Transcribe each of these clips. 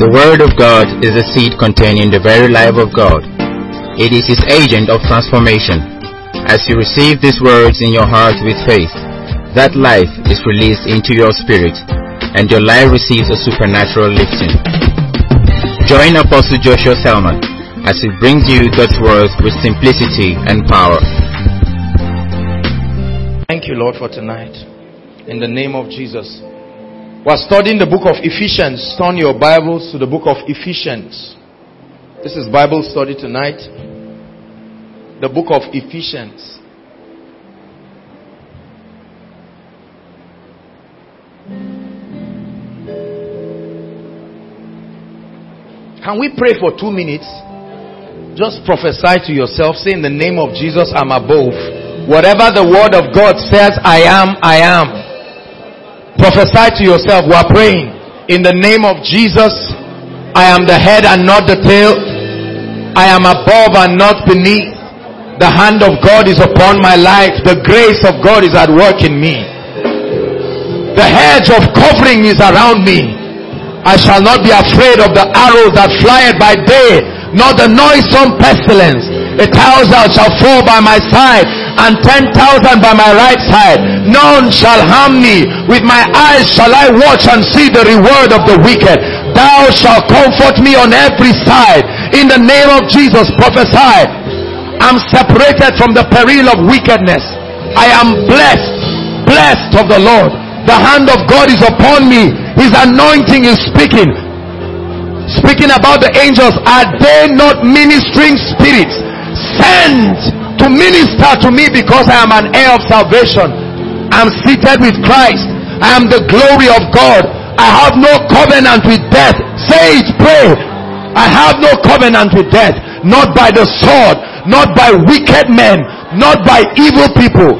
The Word of God is a seed containing the very life of God. It is His agent of transformation. As you receive these words in your heart with faith, that life is released into your spirit, and your life receives a supernatural lifting. Join Apostle Joshua Selman as he brings you God's Word with simplicity and power. Thank you, Lord, for tonight. In the name of Jesus. We're studying the book of Ephesians. Turn your Bibles to the book of Ephesians. This is Bible study tonight. The book of Ephesians. Can we pray for 2 minutes? Just prophesy to yourself. Say, in the name of Jesus, I'm above. Whatever the word of God says, I am, I am. Prophesy to yourself. We are praying. In the name of Jesus, I am the head and not the tail. I am above and not beneath. The hand of God is upon my life. The grace of God is at work in me. The hedge of covering is around me. I shall not be afraid of the arrows that fly by day, nor the noisome pestilence. 1,000 shall fall by my side, and 10,000 by my right side. None shall harm me. With my eyes shall I watch and see the reward of the wicked. Thou shalt comfort me on every side. In the name of Jesus, prophesy. I'm separated from the peril of wickedness. I am blessed, blessed of the Lord. The hand of God is upon me. His anointing is speaking. Speaking about the angels. Are they not ministering spirits sent to minister to me, because I am an heir of salvation? I am seated with Christ. I am the glory of God. I have no covenant with death. Say it, pray. I have no covenant with death. Not by the sword, not by wicked men, not by evil people.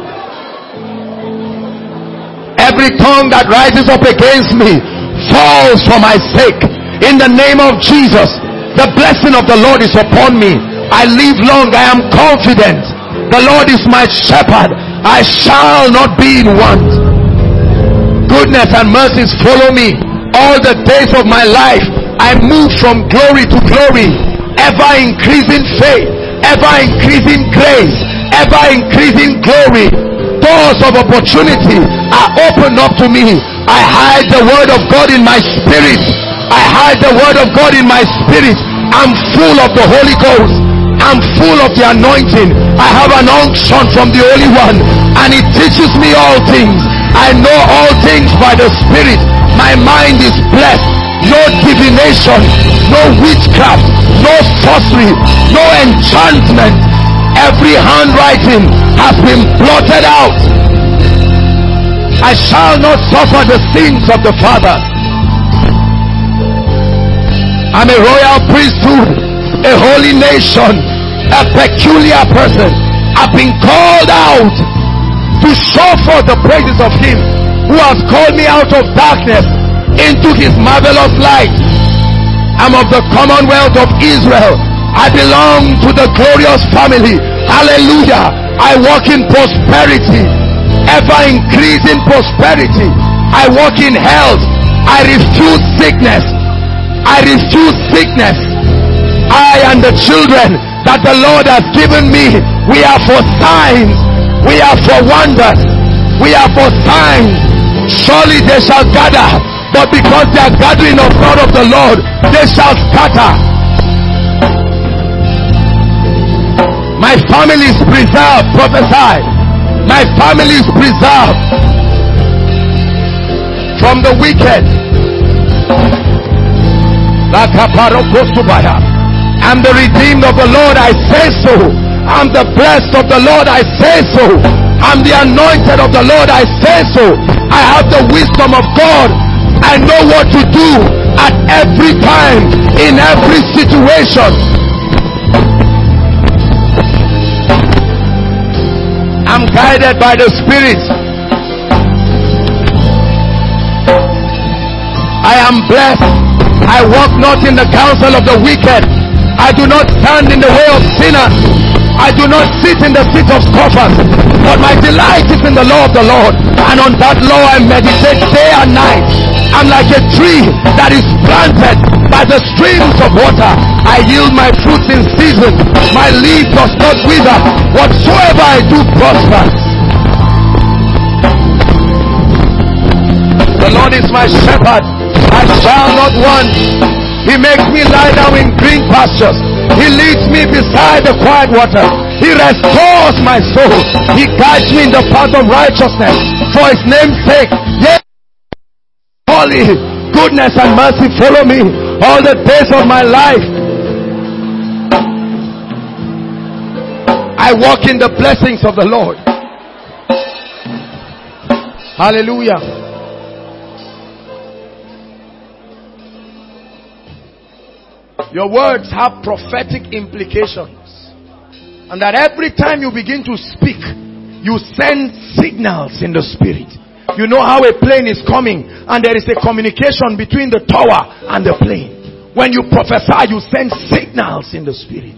Every tongue that rises up against me falls for my sake. In the name of Jesus, the blessing of the Lord is upon me. I live long. I am confident. The Lord is my shepherd. I shall not be in want. Goodness and mercies follow me all the days of my life. I move from glory to glory. Ever increasing faith, ever increasing grace, ever increasing glory. Doors of opportunity are opened up to me. I hide the word of God in my spirit. I hide the word of God in my spirit. I'm full of the Holy Ghost. I'm full of the anointing. I have an unction from the Holy One, and it teaches me all things. I know all things by the Spirit. My mind is blessed. No divination, no witchcraft, no sorcery, no enchantment. Every handwriting has been blotted out. I shall not suffer the sins of the Father. I'm a royal priesthood, a holy nation, a peculiar person. I've been called out to show forth the praises of Him who has called me out of darkness into His marvelous light. I'm of the commonwealth of Israel. I belong to the glorious family. Hallelujah. I walk in prosperity, ever increasing prosperity. I walk in health. I refuse sickness. I refuse sickness. I and the children that the Lord has given me, we are for signs, we are for wonders, we are for signs. Surely they shall gather, but because they are gathering of not of the Lord, they shall scatter. My family is preserved. Prophesy. My family is preserved from the wicked. I'm the redeemed of the Lord, I say so. I'm the blessed of the Lord, I say so. I'm the anointed of the Lord, I say so. I have the wisdom of God. I know what to do at every time, in every situation. I'm guided by the Spirit. I am blessed. I walk not in the counsel of the wicked. I do not stand in the way of sinners. I do not sit in the seat of scoffers. But my delight is in the law of the Lord, and on that law I meditate day and night. I'm like a tree that is planted by the streams of water. I yield my fruits in season. My leaf does not wither. Whatsoever I do prospers. The Lord is my shepherd. I shall not want. He makes me lie down in green pastures. He leads me beside the quiet water. He restores my soul. He guides me in the path of righteousness for his name's sake. Yes, holy goodness and mercy follow me all the days of my life. I walk in the blessings of the Lord. Hallelujah. Your words have prophetic implications. And that every time you begin to speak, you send signals in the spirit. You know how a plane is coming and there is a communication between the tower and the plane. When you prophesy, you send signals in the spirit.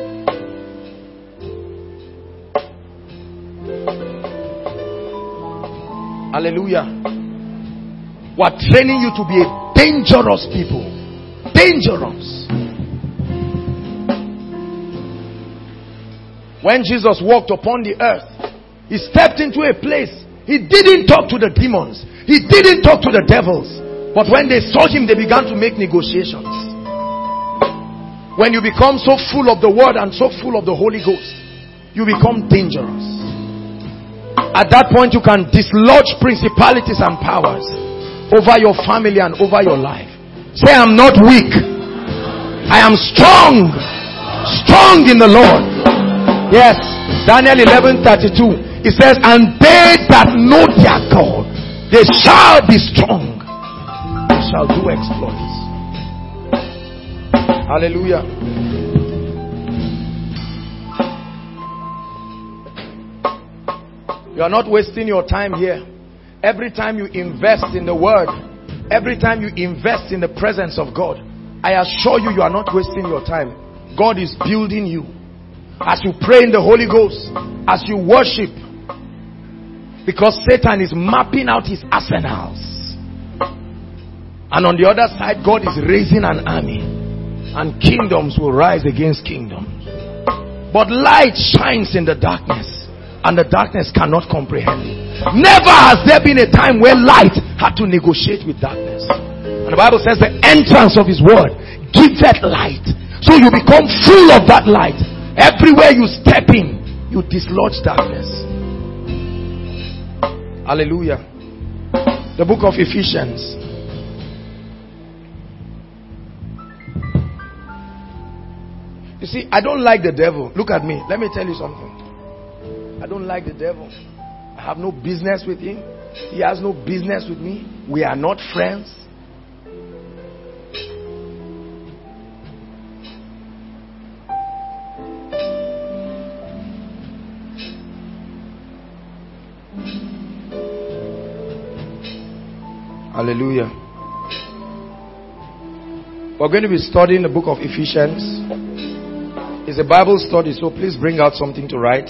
Hallelujah. We're training you to be a dangerous people. Dangerous. When Jesus walked upon the earth, he stepped into a place. He didn't talk to the demons. He didn't talk to the devils. But when they saw him, they began to make negotiations. When you become so full of the word and so full of the Holy Ghost, you become dangerous. At that point, you can dislodge principalities and powers over your family and over your life. Say, I'm not weak. I am strong. Strong in the Lord. Yes, Daniel 11:32. It says, and they that know their God, they shall be strong. They shall do exploits. Hallelujah. You are not wasting your time here. Every time you invest in the word, every time you invest in the presence of God, I assure you, you are not wasting your time. God is building you. As you pray in the Holy Ghost, as you worship, because Satan is mapping out his arsenals. And on the other side, God is raising an army, and kingdoms will rise against kingdoms. But light shines in the darkness, and the darkness cannot comprehend it. Never has there been a time where light had to negotiate with darkness. And the Bible says the entrance of his word giveth light. So you become full of that light. Everywhere you step in, you dislodge darkness. Hallelujah. The book of Ephesians. You see, I don't like the devil. Look at me. Let me tell you something. I don't like the devil. I have no business with him. He has no business with me. We are not friends. Hallelujah. We're going to be studying the book of Ephesians. It's a Bible study, so please bring out something to write.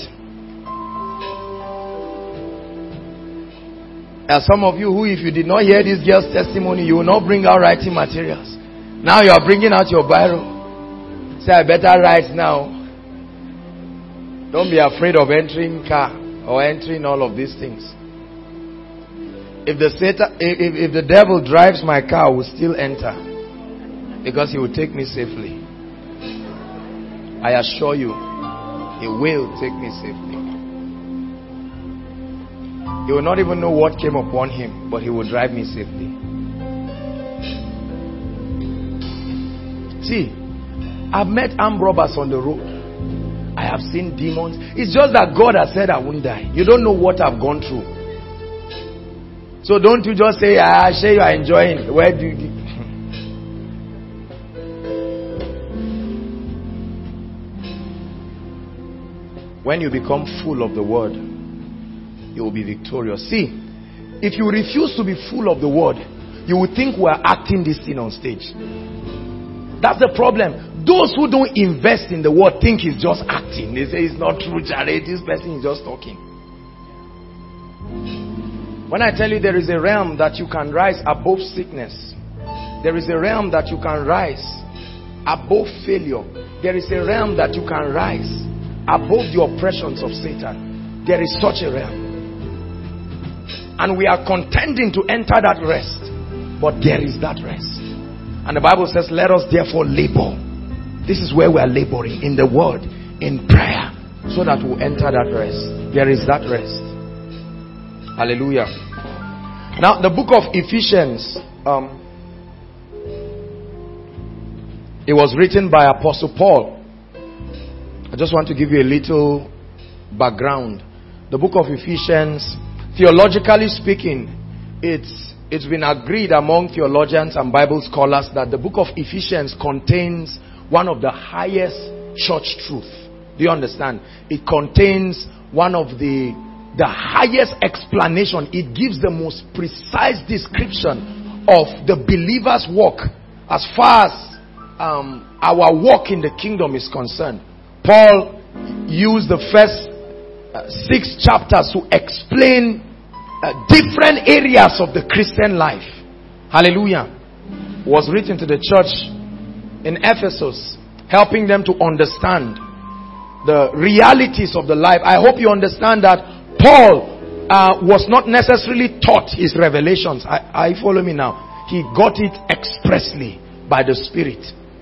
There are some of you who, if you did not hear this girl's testimony, you will not bring out writing materials. Now you are bringing out your Bible. Say, I better write now. Don't be afraid of entering car or entering all of these things. If the devil drives my car, I will still enter, because he will take me safely. I assure you, he will take me safely. He will not even know what came upon him, but he will drive me safely. See, I've met armed robbers on the road. I have seen demons. It's just that God has said I won't die. You don't know what I've gone through. So don't you just say, say you are enjoying. Where do you... When you become full of the word, you will be victorious. See, if you refuse to be full of the word, you will think we are acting this thing on stage. That's the problem. Those who don't invest in the word think he's just acting. They say it's not true, Jared. This person is just talking. When I tell you there is a realm that you can rise above sickness, there is a realm that you can rise above failure, there is a realm that you can rise above the oppressions of Satan. There is such a realm. And we are contending to enter that rest. But there is that rest. And the Bible says, let us therefore labor. This is where we are laboring, in the word, in prayer, so that we'll enter that rest. There is that rest. Hallelujah. Now, the book of Ephesians, it was written by Apostle Paul. I just want to give you a little background. The book of Ephesians, theologically speaking, it's been agreed among theologians and Bible scholars that the book of Ephesians contains one of the highest church truth. Do you understand? It contains one of the highest explanation. It gives the most precise description of the believer's walk as far as our walk in the kingdom is concerned. Paul used the first 6 chapters to explain different areas of the Christian life. Hallelujah. It was written to the church in Ephesus, helping them to understand the realities of the life. I hope you understand that Paul was not necessarily taught his revelations. I follow me now. He got it expressly by the Spirit.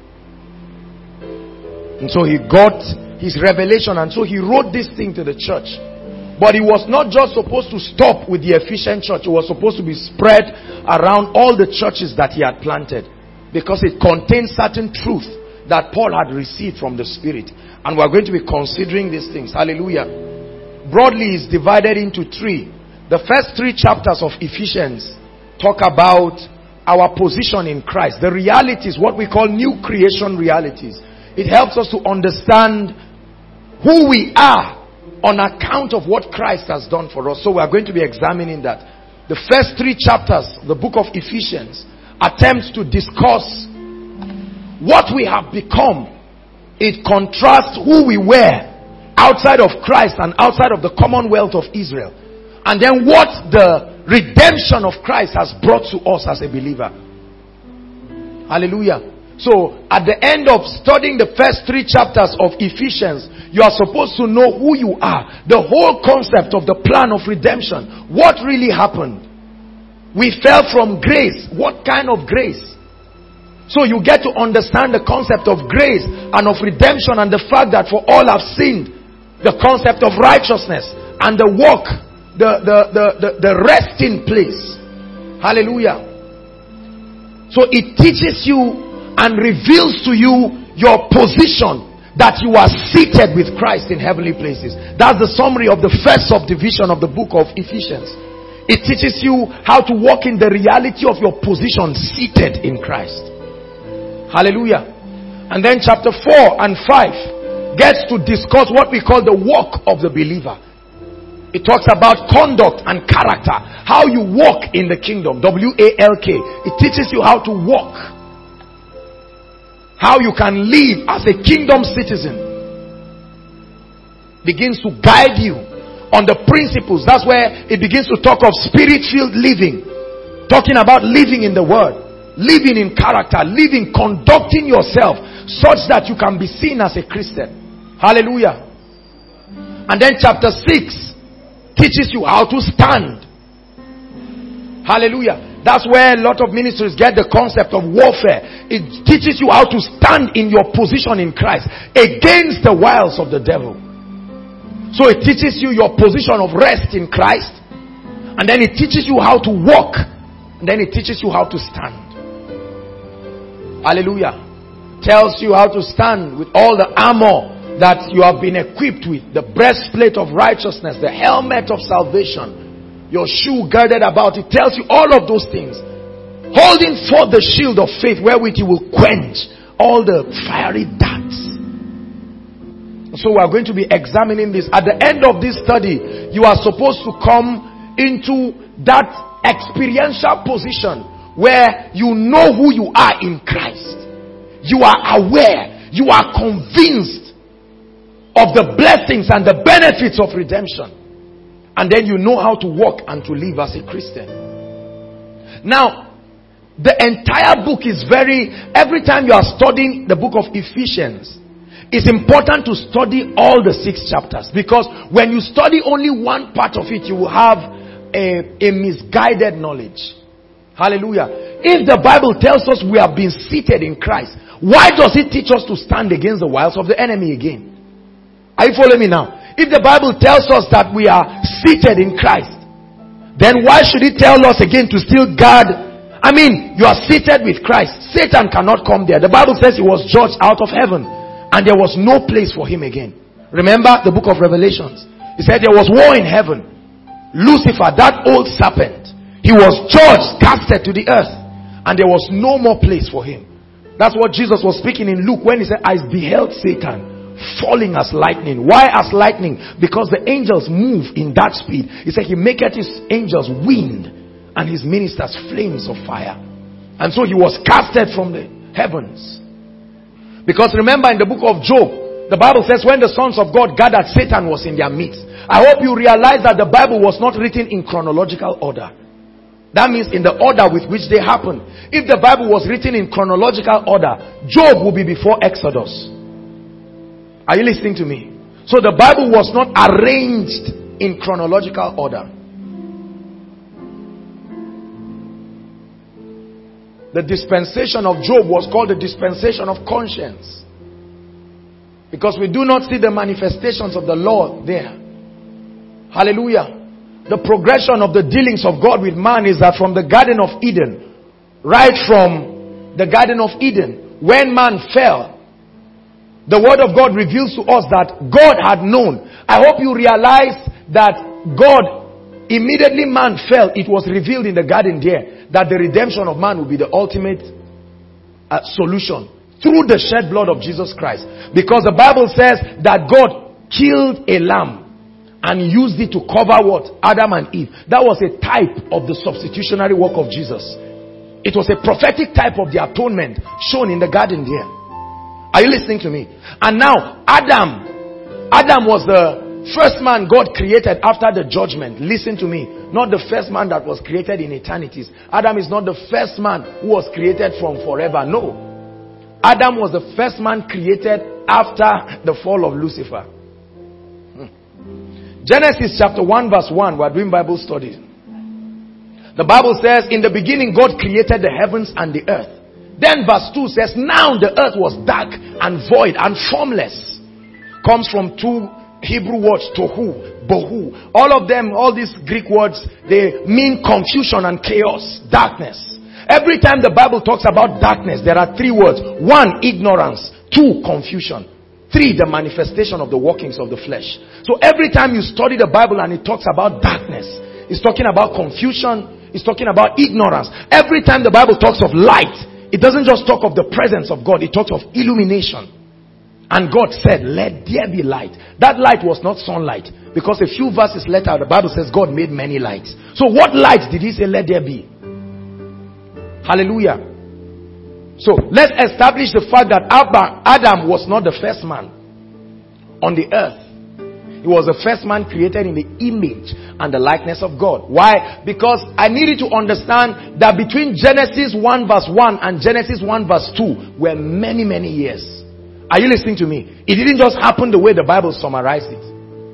And so he got his revelation, and so he wrote this thing to the church. But it was not just supposed to stop with the Ephesian church. It was supposed to be spread around all the churches that he had planted, because it contains certain truth that Paul had received from the Spirit. And we're going to be considering these things. Hallelujah. Broadly is divided into 3. The first 3 chapters of Ephesians talk about our position in Christ. The realities, what we call new creation realities. It helps us to understand who we are on account of what Christ has done for us. So we are going to be examining that. The first 3 chapters, the book of Ephesians, attempts to discuss what we have become. It contrasts who we were outside of Christ and outside of the commonwealth of Israel. And then what the redemption of Christ has brought to us as a believer. Hallelujah. So, at the end of studying the first 3 chapters of Ephesians, you are supposed to know who you are. The whole concept of the plan of redemption. What really happened? We fell from grace. What kind of grace? So you get to understand the concept of grace and of redemption, and the fact that for all have sinned. The concept of righteousness and the walk, the resting place. Hallelujah. So it teaches you and reveals to you your position, that you are seated with Christ in heavenly places. That's the summary of the first subdivision of the book of Ephesians. It teaches you how to walk in the reality of your position seated in Christ. Hallelujah. And then chapter 4 and 5 gets to discuss what we call the walk of the believer. It talks about conduct and character. How you walk in the kingdom. W-A-L-K. It teaches you how to walk. How you can live as a kingdom citizen. Begins to guide you on the principles. That's where it begins to talk of spirit-filled living. Talking about living in the word. Living in character. Living, conducting yourself such that you can be seen as a Christian. Hallelujah. And then chapter 6 teaches you how to stand. Hallelujah. That's where a lot of ministries get the concept of warfare. It teaches you how to stand in your position in Christ against the wiles of the devil. So it teaches you your position of rest in Christ, and then it teaches you how to walk, and then it teaches you how to stand. Hallelujah. Tells you how to stand with all the armor that you have been equipped with. The breastplate of righteousness, the helmet of salvation, your shoe girded about. It tells you all of those things. Holding forth the shield of faith, wherewith you will quench all the fiery darts. So we are going to be examining this. At the end of this study, you are supposed to come into that experiential position where you know who you are in Christ. You are aware. You are convinced of the blessings and the benefits of redemption. And then you know how to walk and to live as a Christian. Now, the entire book is every time you are studying the book of Ephesians, it's important to study all the 6 chapters. Because when you study only one part of it, you will have a misguided knowledge. Hallelujah. If the Bible tells us we have been seated in Christ, why does it teach us to stand against the wiles of the enemy again? Are you following me now? If the Bible tells us that we are seated in Christ, then why should it tell us again to still guard? I mean, you are seated with Christ. Satan cannot come there. The Bible says he was judged out of heaven, and there was no place for him again. Remember the book of Revelations. He said there was war in heaven. Lucifer, that old serpent, he was judged, casted to the earth, and there was no more place for him. That's what Jesus was speaking in Luke when he said, I beheld Satan falling as lightning. Why as lightning? Because the angels move in that speed. He said he maketh his angels wind and his ministers flames of fire. And so he was casted from the heavens. Because remember in the book of Job, the Bible says when the sons of God gathered, Satan was in their midst. I hope you realize that the Bible was not written in chronological order. That means in the order with which they happened. If the Bible was written in chronological order, Job would be before Exodus. Are you listening to me? So the Bible was not arranged in chronological order. The dispensation of Job was called the dispensation of conscience. Because we do not see the manifestations of the law there. Hallelujah. The progression of the dealings of God with man is that from the Garden of Eden, right from the Garden of Eden, when man fell, the Word of God reveals to us that God had known. I hope you realize that God, immediately man fell, it was revealed in the garden there that the redemption of man will be the ultimate solution through the shed blood of Jesus Christ. Because the Bible says that God killed a lamb and used it to cover what? Adam and Eve. That was a type of the substitutionary work of Jesus. It was a prophetic type of the atonement shown in the garden there. Are you listening to me? And now, Adam was the first man God created after the judgment. Listen to me. Not the first man that was created in eternities. Adam is not the first man who was created from forever. No. Adam was the first man created after the fall of Lucifer. Genesis chapter 1 verse 1. We're doing Bible studies. The Bible says, in the beginning God created the heavens and the earth. Then verse 2 says, now the earth was dark and void and formless. Comes from 2 Hebrew words, tohu, bohu. All of them, all these Greek words, they mean confusion and chaos, darkness. Every time the Bible talks about darkness, there are 3 words. 1, ignorance. 2, confusion. 3, the manifestation of the workings of the flesh. So every time you study the Bible and it talks about darkness, it's talking about confusion, it's talking about ignorance. Every time the Bible talks of light, it doesn't just talk of the presence of God, it talks of illumination. And God said, let there be light. That light was not sunlight, because a few verses later the Bible says God made many lights. So what light did he say let there be? Hallelujah. So let's establish the fact that Adam was not the first man on the earth. He was the first man created in the image and the likeness of God. Why? Because I needed to understand that between Genesis 1 verse 1 and Genesis 1 verse 2 were many, many years. Are you listening to me? It didn't just happen the way the Bible summarized it.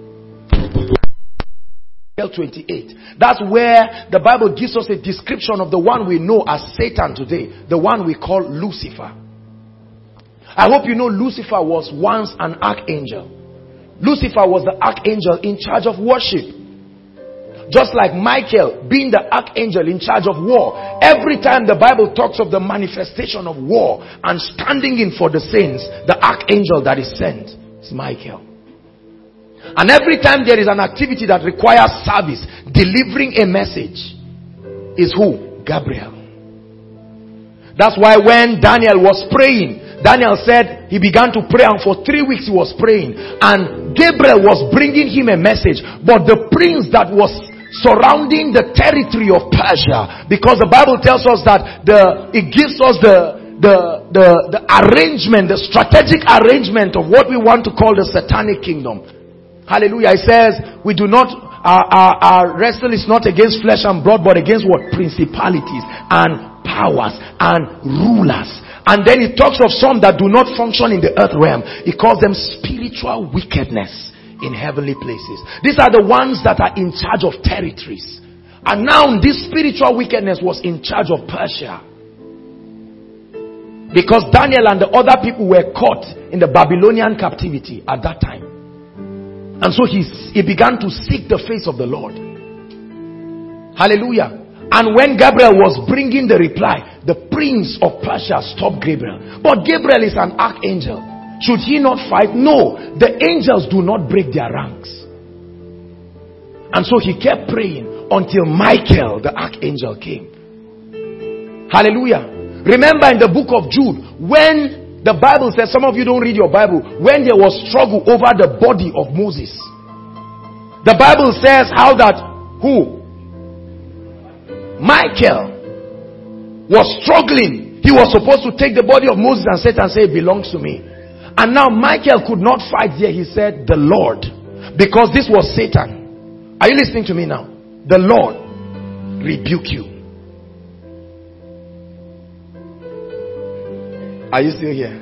28. That's where the Bible gives us a description of the one we know as Satan today. The one we call Lucifer. I hope you know Lucifer was once an archangel. Lucifer was the archangel in charge of worship. Just like Michael being the archangel in charge of war. Every time the Bible talks of the manifestation of war and standing in for the saints, the archangel that is sent is Michael. And every time there is an activity that requires service, delivering a message, is who? Gabriel. That's why when Daniel was praying, Daniel said he began to pray, and for 3 weeks he was praying, and Gabriel was bringing him a message. But the prince that was surrounding the territory of Persia, because the Bible tells us that it gives us the arrangement, the strategic arrangement of what we want to call the satanic kingdom. Hallelujah. It says we do not Our wrestle is not against flesh and blood, but against what? Principalities and powers and rulers. And then it talks of some that do not function in the earth realm. It calls them spiritual wickedness in heavenly places. These are the ones that are in charge of territories. And now this spiritual wickedness was in charge of Persia. Because Daniel and the other people were caught in the Babylonian captivity at that time. And so he began to seek the face of the Lord. Hallelujah. And when Gabriel was bringing the reply, the prince of Persia stopped Gabriel. But Gabriel is an archangel. Should he not fight? No. The angels do not break their ranks. And so he kept praying until Michael, the archangel, came. Hallelujah. Remember in the book of Jude, when the Bible says, some of you don't read your Bible, when there was struggle over the body of Moses, the Bible says how that who? Michael was struggling. He was supposed to take the body of Moses and Satan say, it belongs to me. And now Michael could not fight there. He said, the Lord. Because this was Satan. Are you listening to me now? The Lord rebuke you. Are you still here?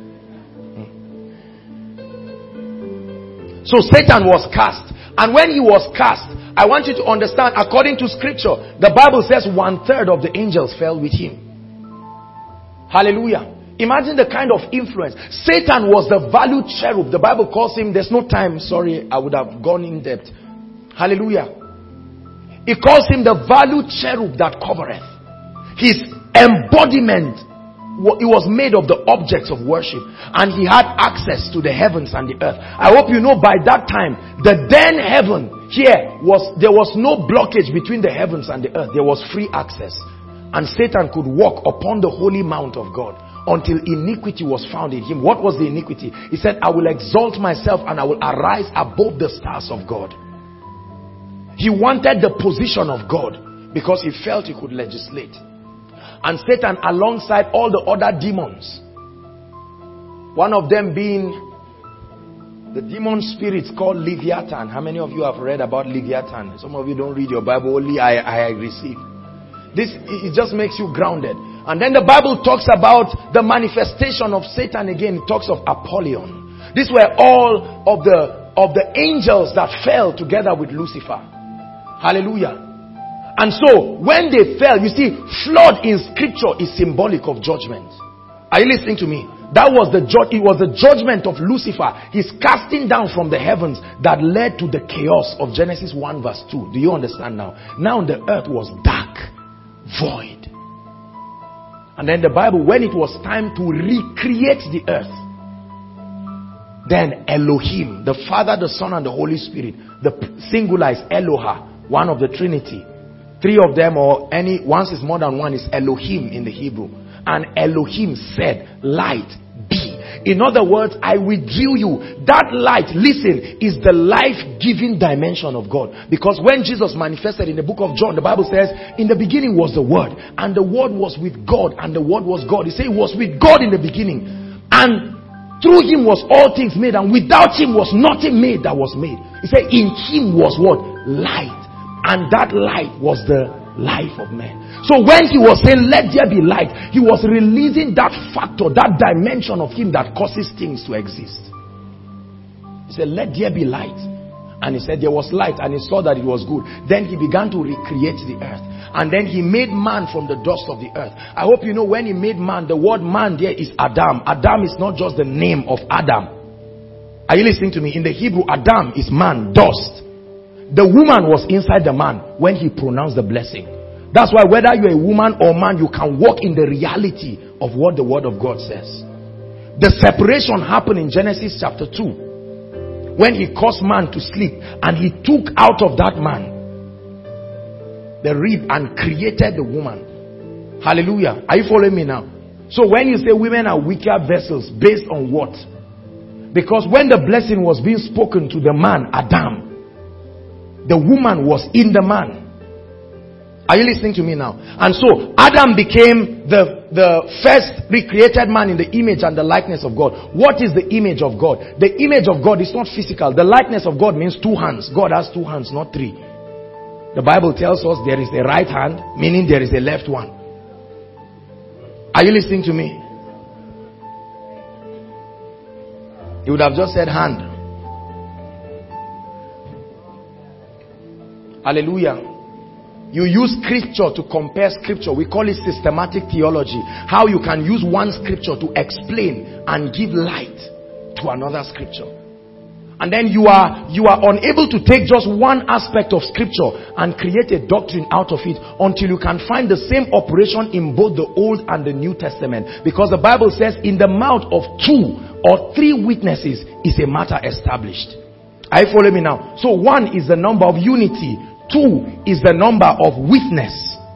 So Satan was cast. And when he was cast, I want you to understand, according to scripture, the Bible says 1/3 of the angels fell with him. Hallelujah. Imagine the kind of influence. Satan was the valued cherub. The Bible calls him, there's no time, sorry, I would have gone in depth. Hallelujah. It calls him the valued cherub that covereth. His embodiment, it was made of the objects of worship, and he had access to the heavens and the earth. I hope you know by that time, the then heaven here there was no blockage between the heavens and the earth. There was free access, and Satan could walk upon the holy mount of God until iniquity was found in him. What was the iniquity? He said, I will exalt myself and I will arise above the stars of God. He wanted the position of God because he felt he could legislate. And Satan, alongside all the other demons, one of them being the demon spirits called Leviathan. How many of you have read about Leviathan? Some of you don't read your Bible, only I receive. This, it just makes you grounded. And then the Bible talks about the manifestation of Satan again. It talks of Apollyon. These were all of the angels that fell together with Lucifer. Hallelujah. And so when they fell, you see, flood in scripture is symbolic of judgment. Are you listening to me? That was it was the judgment of Lucifer. His casting down from the heavens that led to the chaos of Genesis 1 verse 2. Do you understand now? Now the earth was dark, void. And then the Bible, when it was time to recreate the earth, then Elohim, the Father, the Son, and the Holy Spirit, the singular is Eloha, one of the Trinity. Three of them, or any, once is more than one, is Elohim in the Hebrew. And Elohim said, light be. In other words, I withdrew you. That light, listen, is the life-giving dimension of God. Because when Jesus manifested in the book of John, the Bible says, in the beginning was the Word, and the Word was with God, and the Word was God. He said it was with God in the beginning. And through him was all things made, and without him was nothing made that was made. He said in him was what? Light. And that light was the life of man. So when he was saying let there be light, he was releasing that factor, that dimension of him that causes things to exist. He said let there be light, and he said there was light, and he saw that it was good. Then he began to recreate the earth, and then he made man from the dust of the earth. I hope you know when he made man, the word man there is Adam. Adam is not just the name of Adam. Are you listening to me? In the Hebrew, Adam is man, dust. The woman was inside the man when he pronounced the blessing. That's why whether you're a woman or man, you can walk in the reality of what the word of God says. The separation happened in Genesis chapter 2. When he caused man to sleep, and he took out of that man the rib and created the woman. Hallelujah. Are you following me now? So when you say women are weaker vessels, based on what? Because when the blessing was being spoken to the man, Adam, the woman was in the man. Are you listening to me now? And so Adam became the first recreated man in the image and the likeness of God. What is the image of God? The image of God is not physical. The likeness of God means two hands. God has two hands, not three. The Bible tells us there is a right hand, meaning there is a left one. Are you listening to me? You would have just said hand. Hallelujah. You use scripture to compare scripture. We call it systematic theology. How you can use one scripture to explain and give light to another scripture. And then you are unable to take just one aspect of scripture and create a doctrine out of it until you can find the same operation in both the Old and the New Testament. Because the Bible says in the mouth of 2 or 3 witnesses is a matter established. Are you following me now? So 1 is the number of unity. 2 is the number of witness.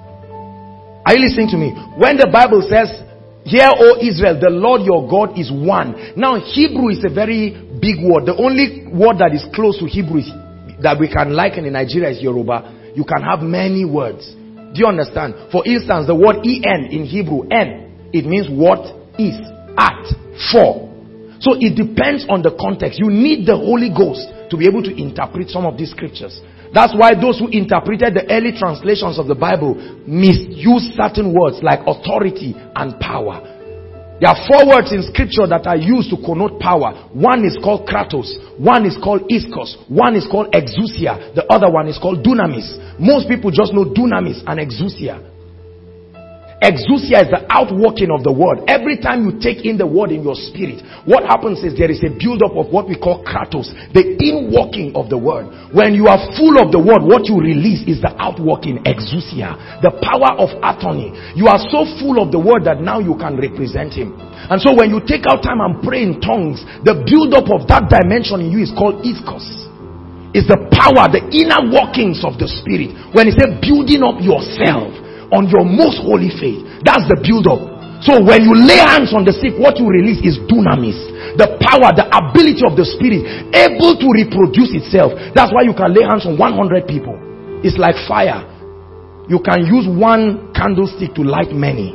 Are you listening to me? When the Bible says, "Hear, O Israel, the Lord your God is one." Now, Hebrew is a very big word. The only word that is close to Hebrew is, that we can liken in Nigeria, is Yoruba. You can have many words. Do you understand? For instance, the word en in Hebrew, en, it means what is, at, for. So it depends on the context. You need the Holy Ghost to be able to interpret some of these scriptures. That's why those who interpreted the early translations of the Bible misused certain words like authority and power. There are 4 words in scripture that are used to connote power. One is called kratos, one is called iskos, one is called exousia, the other one is called dunamis. Most people just know dunamis and exousia. Exousia is the outworking of the word. Every time you take in the word in your spirit, what happens is there is a build-up of what we call kratos, the inworking of the word. When you are full of the word, what you release is the outworking, exousia, the power of attorney. You are so full of the word that now you can represent him. And so when you take out time and pray in tongues, the build-up of that dimension in you is called iskos. It's the power, the inner workings of the spirit. When he said building up yourself on your most holy faith, that's the build-up. So when you lay hands on the sick, what you release is dunamis, the power, the ability of the spirit, able to reproduce itself. That's why you can lay hands on 100 people. It's like fire. You can use one candlestick to light many.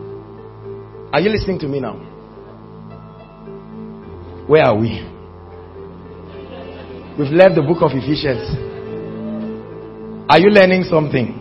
Are you listening to me now? Where are we? We've left the book of Ephesians. Are you learning something?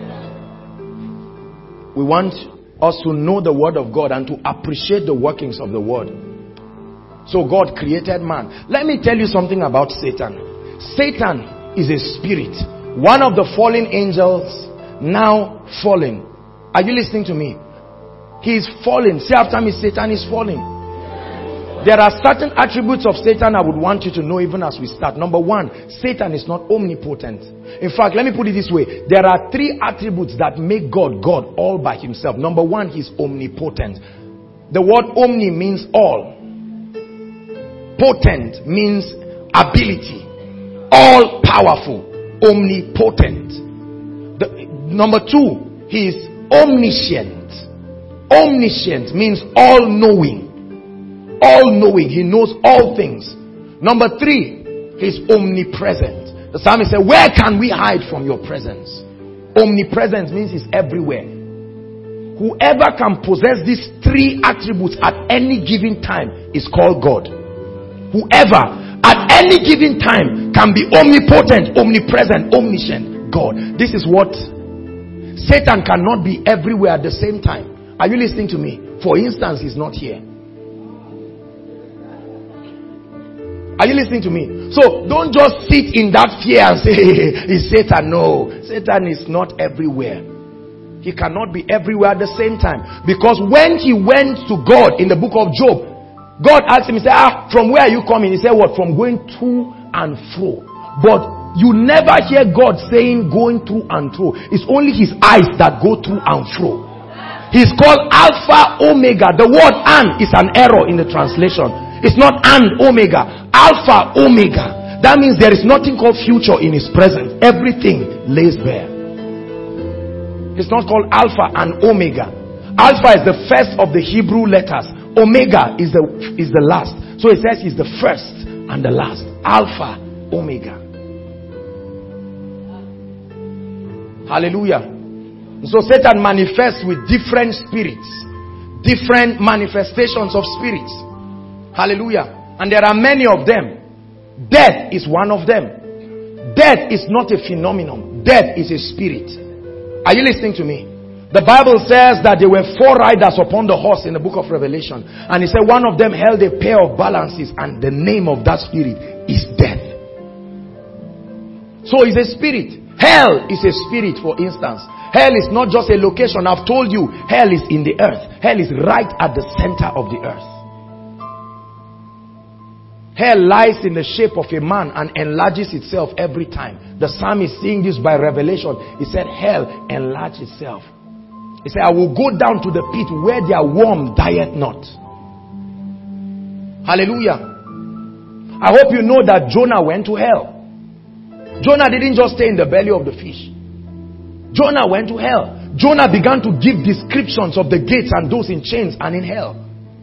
We want us to know the word of God and to appreciate the workings of the word. So God created man. Let me tell you something about Satan. Satan is a spirit. One of the fallen angels, now fallen. Are you listening to me? He is fallen. Say after me, Satan is fallen. There are certain attributes of Satan I would want you to know even as we start. Number 1, Satan is not omnipotent. In fact, let me put it this way. There are 3 attributes that make God God all by himself. Number 1, he's omnipotent. The word omni means all. Potent means ability. All powerful. Omnipotent. Number 2, he is omniscient. Omniscient means all knowing. All knowing. He knows all things. Number 3, he's omnipresent. The psalmist said, where can we hide from your presence? Omnipresence means he's everywhere. Whoever can possess these 3 attributes at any given time is called God. Whoever at any given time can be omnipotent, omnipresent, omniscient, God. This is what Satan cannot be everywhere at the same time. Are you listening to me? For instance, he's not here. Are you listening to me? So don't just sit in that fear and say, it's Satan. No, Satan is not everywhere. He cannot be everywhere at the same time. Because when he went to God in the book of Job, God asked him, he said, from where are you coming? He said, what? From going to and fro. But you never hear God saying going through and fro. It's only his eyes that go through and fro. He's called Alpha Omega. The word "and" is an error in the translation. It's not "and Omega." Alpha Omega. That means there is nothing called future in his presence. Everything lays bare. It's not called Alpha and Omega. Alpha is the first of the Hebrew letters. Omega is the last. So it says he's the first and the last. Alpha, Omega. Hallelujah. So Satan manifests with different spirits, different manifestations of spirits. Hallelujah. And there are many of them. Death is one of them. Death is not a phenomenon. Death is a spirit. Are you listening to me? The Bible says that there were 4 riders upon the horse in the book of Revelation. And it said one of them held a pair of balances, and the name of that spirit is death. So it's a spirit. Hell is a spirit, for instance. Hell is not just a location. I've told you, hell is in the earth. Hell is right at the center of the earth. Hell lies in the shape of a man and enlarges itself every time. The psalmist seeing this by revelation. He said hell enlarged itself. He said, I will go down to the pit where their worm dieth not. Hallelujah. I hope you know that Jonah went to hell. Jonah didn't just stay in the belly of the fish. Jonah went to hell. Jonah began to give descriptions of the gates and those in chains and in hell.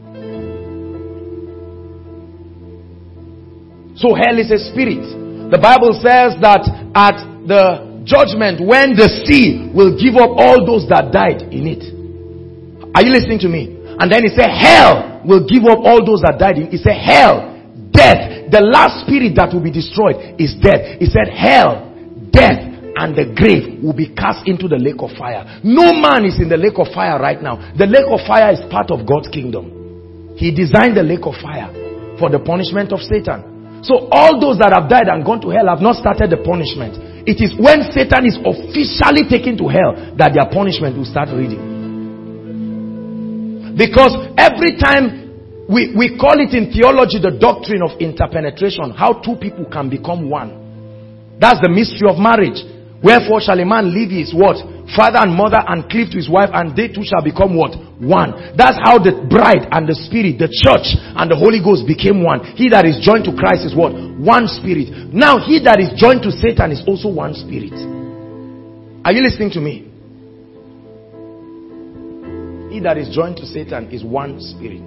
So hell is a spirit. The Bible says that at the judgment, when the sea will give up all those that died in it. Are you listening to me? And then he said hell will give up all those that died in it. He said hell, death. The last spirit that will be destroyed is death. He said hell, death, and the grave will be cast into the lake of fire. No man is in the lake of fire right now. The lake of fire is part of God's kingdom. He designed the lake of fire for the punishment of Satan. So all those that have died and gone to hell have not started the punishment. It is when Satan is officially taken to hell that their punishment will start reading. Because every time we call it in theology the doctrine of interpenetration, how two people can become one. That's the mystery of marriage. Wherefore shall a man leave his what? Father and mother, and cleave to his wife, and they two shall become what? One. That's how the bride and the spirit, the church and the Holy Ghost became one. He that is joined to Christ is what? One spirit. Now he that is joined to Satan is also one spirit. Are you listening to me? He that is joined to Satan is one spirit.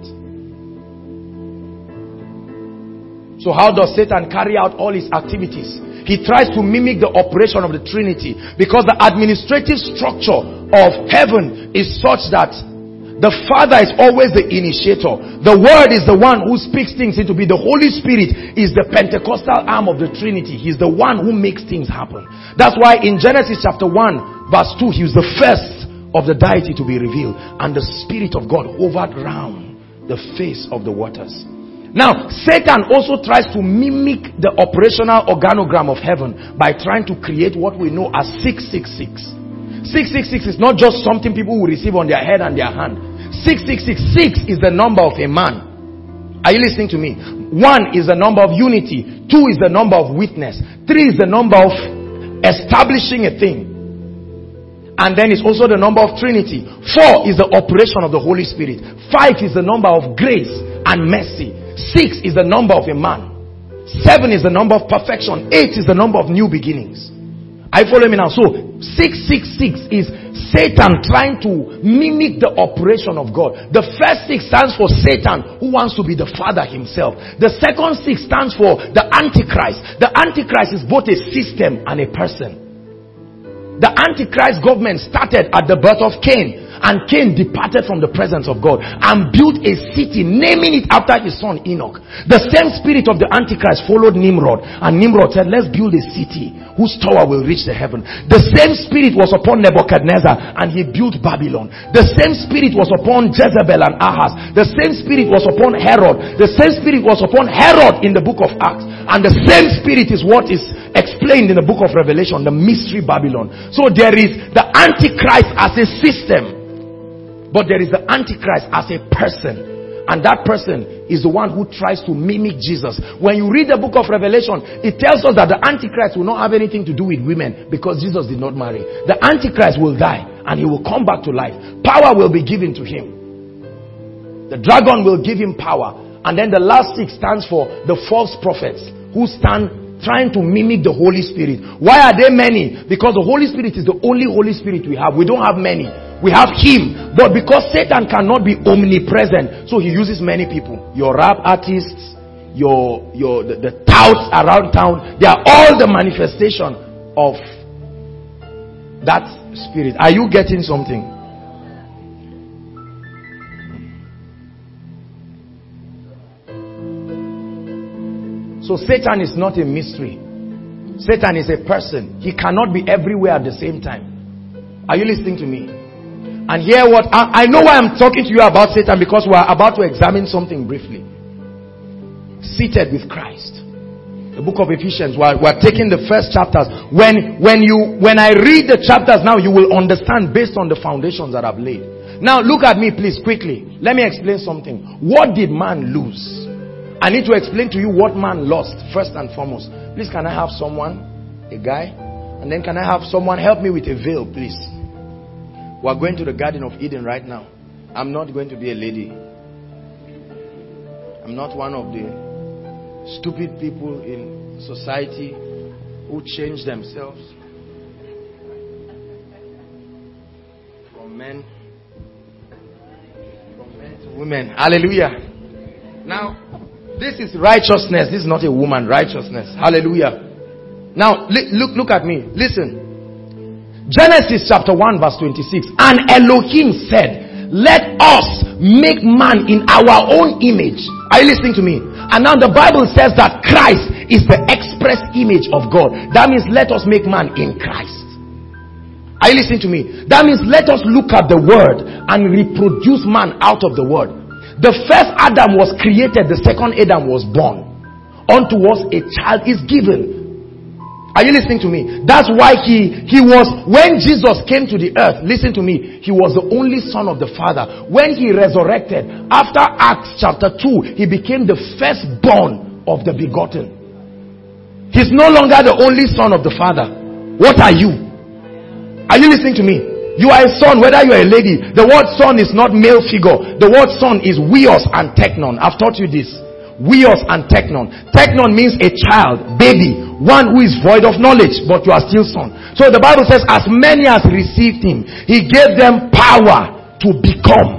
So how does Satan carry out all his activities? He tries to mimic the operation of the Trinity, because the administrative structure of heaven is such that the Father is always the initiator. The Word is the one who speaks things into being. The Holy Spirit is the Pentecostal arm of the Trinity. He's the one who makes things happen. That's why in Genesis chapter 1 verse 2, he was the first of the deity to be revealed, and the Spirit of God hovered round the face of the waters. Now, Satan also tries to mimic the operational organogram of heaven by trying to create what we know as 666. 666 is not just something people will receive on their head and their hand. 666, 6 is the number of a man. Are you listening to me? 1 is the number of unity. 2 is the number of witness. 3 is the number of establishing a thing. And then it's also the number of Trinity. 4 is the operation of the Holy Spirit. 5 is the number of grace and mercy. 6 is the number of a man. 7 is the number of perfection. 8 is the number of new beginnings. Are you following me now? So 666 is Satan trying to mimic the operation of God. The first 6 stands for Satan, who wants to be the Father himself. The second 6 stands for the Antichrist. The Antichrist is both a system and a person. The Antichrist government started at the birth of Cain. And Cain departed from the presence of God and built a city, naming it after his son Enoch. The same spirit of the Antichrist followed Nimrod. And Nimrod said, let's build a city whose tower will reach the heaven. The same spirit was upon Nebuchadnezzar, and he built Babylon. The same spirit was upon Jezebel and Ahaz. The same spirit was upon Herod. The same spirit was upon Herod in the book of Acts. And the same spirit is what is explained in the book of Revelation, the mystery Babylon. So there is the Antichrist as a system, but there is the Antichrist as a person. And that person is the one who tries to mimic Jesus. When you read the book of Revelation, it tells us that the Antichrist will not have anything to do with women, because Jesus did not marry. The Antichrist will die and he will come back to life. Power will be given to him. The dragon will give him power. And then the last 6 stands for the false prophets, who stand trying to mimic the Holy Spirit. Why are there many? Because the Holy Spirit is the only Holy Spirit we have. We don't have many. We have him. But because Satan cannot be omnipresent, so he uses many people. Your rap artists, the touts around town, they are all the manifestation of That spirit. Are you getting something? So Satan is not a mystery. Satan is a person. He cannot be everywhere at the same time. Are you listening to me? And hear what I know why I'm talking to you about Satan, because we are about to examine something briefly. Seated with Christ. The book of Ephesians, we're taking the first chapters. When I read the chapters now, you will understand based on the foundations that I've laid. Now look at me please quickly. Let me explain something. What did man lose? I need to explain to you what man lost first and foremost. Please, can I have someone, a guy, and then can I have someone help me with a veil, please? We are going to the Garden of Eden right now. I'm not going to be a lady. I'm not one of the stupid people in society who change themselves from men to women. Hallelujah. Now, this is righteousness. This is not a woman. Righteousness. Hallelujah. Now, look at me. Listen. Genesis chapter 1 verse 26. And Elohim said, let us make man in our own image. Are you listening to me? And now the Bible says that Christ is the express image of God. That means let us make man in Christ. Are you listening to me? That means let us look at the word and reproduce man out of the word. The first Adam was created, the second Adam was born. Unto us a child is given. Are you listening to me? That's why he was, when Jesus came to the earth, listen to me, he was the only son of the Father. When he resurrected, after Acts chapter 2, he became the firstborn of the begotten. He's no longer the only son of the Father. What are you? Are you listening to me? You are a son, whether you are a lady. The word son is not male figure. The word son is weos and teknon. I've taught you this. Weos and teknon. Teknon means a child, baby, one who is void of knowledge, but you are still son. So the Bible says, as many as received him, he gave them power to become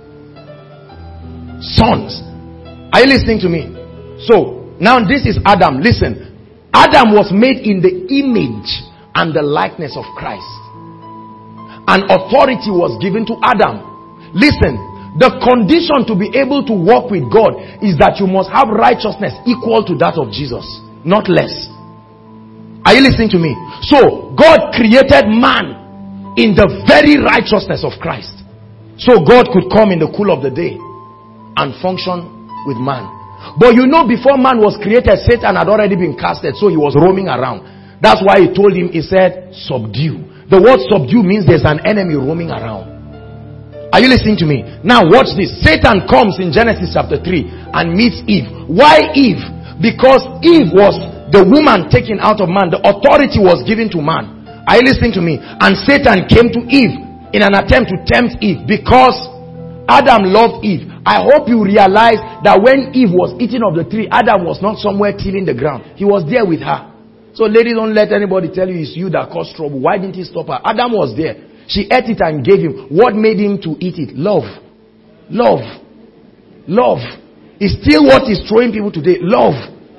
sons. Are you listening to me? So, now this is Adam. Listen. Adam was made in the image and the likeness of Christ. And authority was given to Adam. Listen, the condition to be able to walk with God is that you must have righteousness equal to that of Jesus, not less. Are you listening to me? So, God created man in the very righteousness of Christ. So God could come in the cool of the day and function with man. But you know, before man was created, Satan had already been casted, so he was roaming around. That's why he told him, he said, subdue. The word subdue means there's an enemy roaming around. Are you listening to me? Now watch this. Satan comes in Genesis chapter 3 and meets Eve. Why Eve? Because Eve was the woman taken out of man. The authority was given to man. Are you listening to me? And Satan came to Eve in an attempt to tempt Eve because Adam loved Eve. I hope you realize that when Eve was eating of the tree, Adam was not somewhere tilling the ground. He was there with her. So ladies, don't let anybody tell you it's you that caused trouble. Why didn't he stop her? Adam was there. She ate it and gave him. What made him to eat it? Love. Love. Love. It's still what is throwing people today. Love.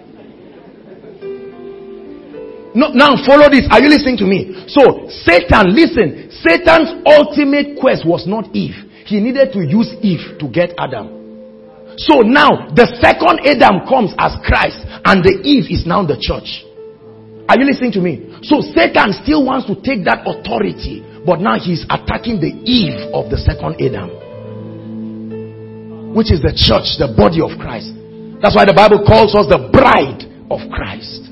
No, now follow this. Are you listening to me? So Satan, listen. Satan's ultimate quest was not Eve. He needed to use Eve to get Adam. So now the second Adam comes as Christ, and the Eve is now the church. Are you listening to me? So Satan still wants to take that authority, but now he's attacking the Eve of the second Adam, which is the church, the body of Christ. That's why the Bible calls us the bride of Christ.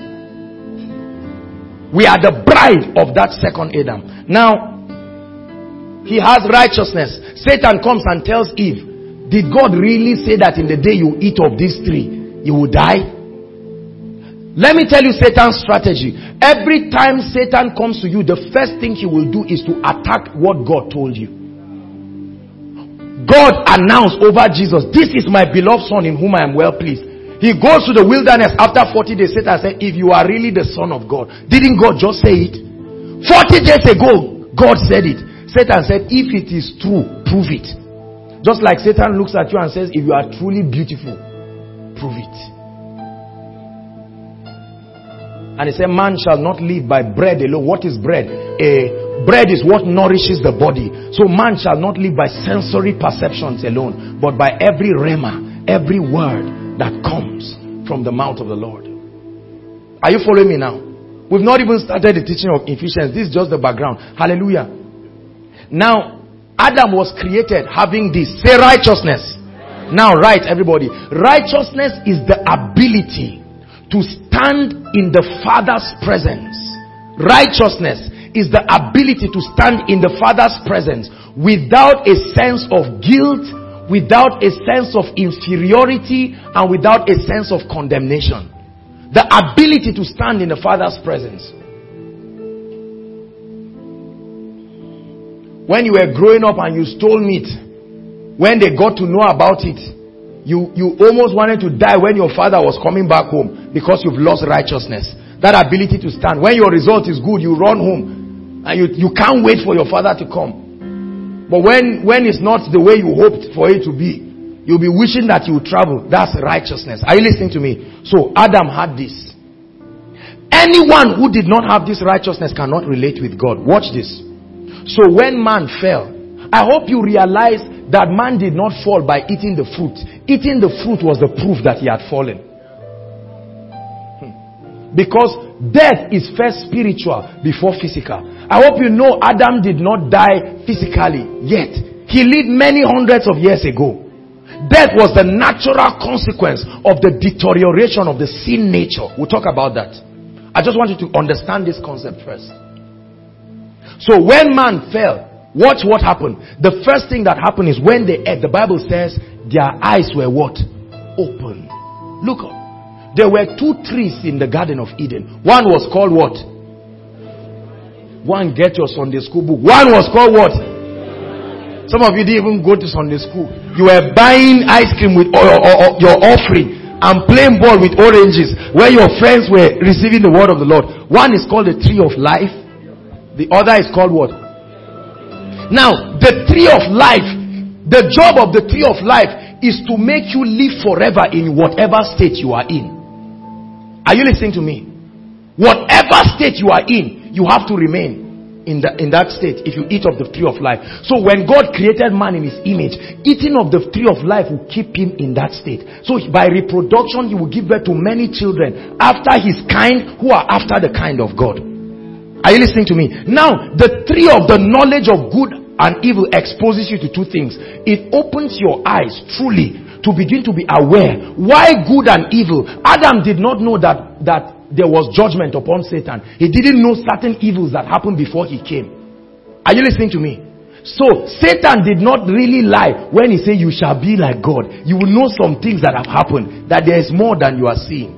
We are the bride of that second Adam. Now, he has righteousness. Satan comes and tells Eve, did God really say that in the day you eat of this tree, you will die? Let me tell you Satan's strategy. Every time Satan comes to you, the first thing he will do is to attack what God told you. God announced over Jesus, this is my beloved son in whom I am well pleased. He goes to the wilderness after 40 days. Satan said, if you are really the son of God. Didn't God just say it? 40 days ago, God said it. Satan said, if it is true, prove it. Just like Satan looks at you and says, if you are truly beautiful, prove it. And he said, man shall not live by bread alone. What is bread? Bread is what nourishes the body. So man shall not live by sensory perceptions alone, but by every rhema, every word that comes from the mouth of the Lord. Are you following me now? We've not even started the teaching of Ephesians. This is just the background. Hallelujah. Now, Adam was created having this. Say righteousness. Now, right, everybody. Righteousness is the ability to stand in the Father's presence. Righteousness is the ability to stand in the Father's presence without a sense of guilt, without a sense of inferiority, and without a sense of condemnation. The ability to stand in the Father's presence. When you were growing up and you stole meat, when they got to know about it, you almost wanted to die when your father was coming back home because you've lost righteousness. That ability to stand. When your result is good, you run home and you can't wait for your father to come. But when it's not the way you hoped for it to be, you'll be wishing that you would travel. That's righteousness. Are you listening to me? So Adam had this. Anyone who did not have this righteousness cannot relate with God. Watch this. So when man fell, I hope you realize that man did not fall by eating the fruit. Eating the fruit was the proof that he had fallen. Because death is first spiritual before physical. I hope you know Adam did not die physically yet. He lived many hundreds of years ago. Death was the natural consequence of the deterioration of the sin nature. We'll talk about that. I just want you to understand this concept first. So when man fell, watch what happened. The first thing that happened is when they ate, the Bible says their eyes were what? Open. Look up. There were two trees in the Garden of Eden. One was called what? One, get your Sunday school book. One was called what? Some of you didn't even go to Sunday school. You were buying ice cream with your offering and playing ball with oranges where your friends were receiving the word of the Lord. One is called the tree of life. The other is called what? Now, the tree of life, the job of the tree of life is to make you live forever in whatever state you are in. Are you listening to me? Whatever state you are in, you have to remain in that state if you eat of the tree of life. So when God created man in his image, eating of the tree of life will keep him in that state. So by reproduction, he will give birth to many children after his kind who are after the kind of God. Are you listening to me? Now, the tree of the knowledge of good and evil exposes you to two things. It opens your eyes truly to begin to be aware. Why good and evil? Adam did not know that there was judgment upon Satan. He didn't know certain evils that happened before he came. Are you listening to me? So Satan did not really lie when he said you shall be like God. You will know some things that have happened, that there is more than you are seeing.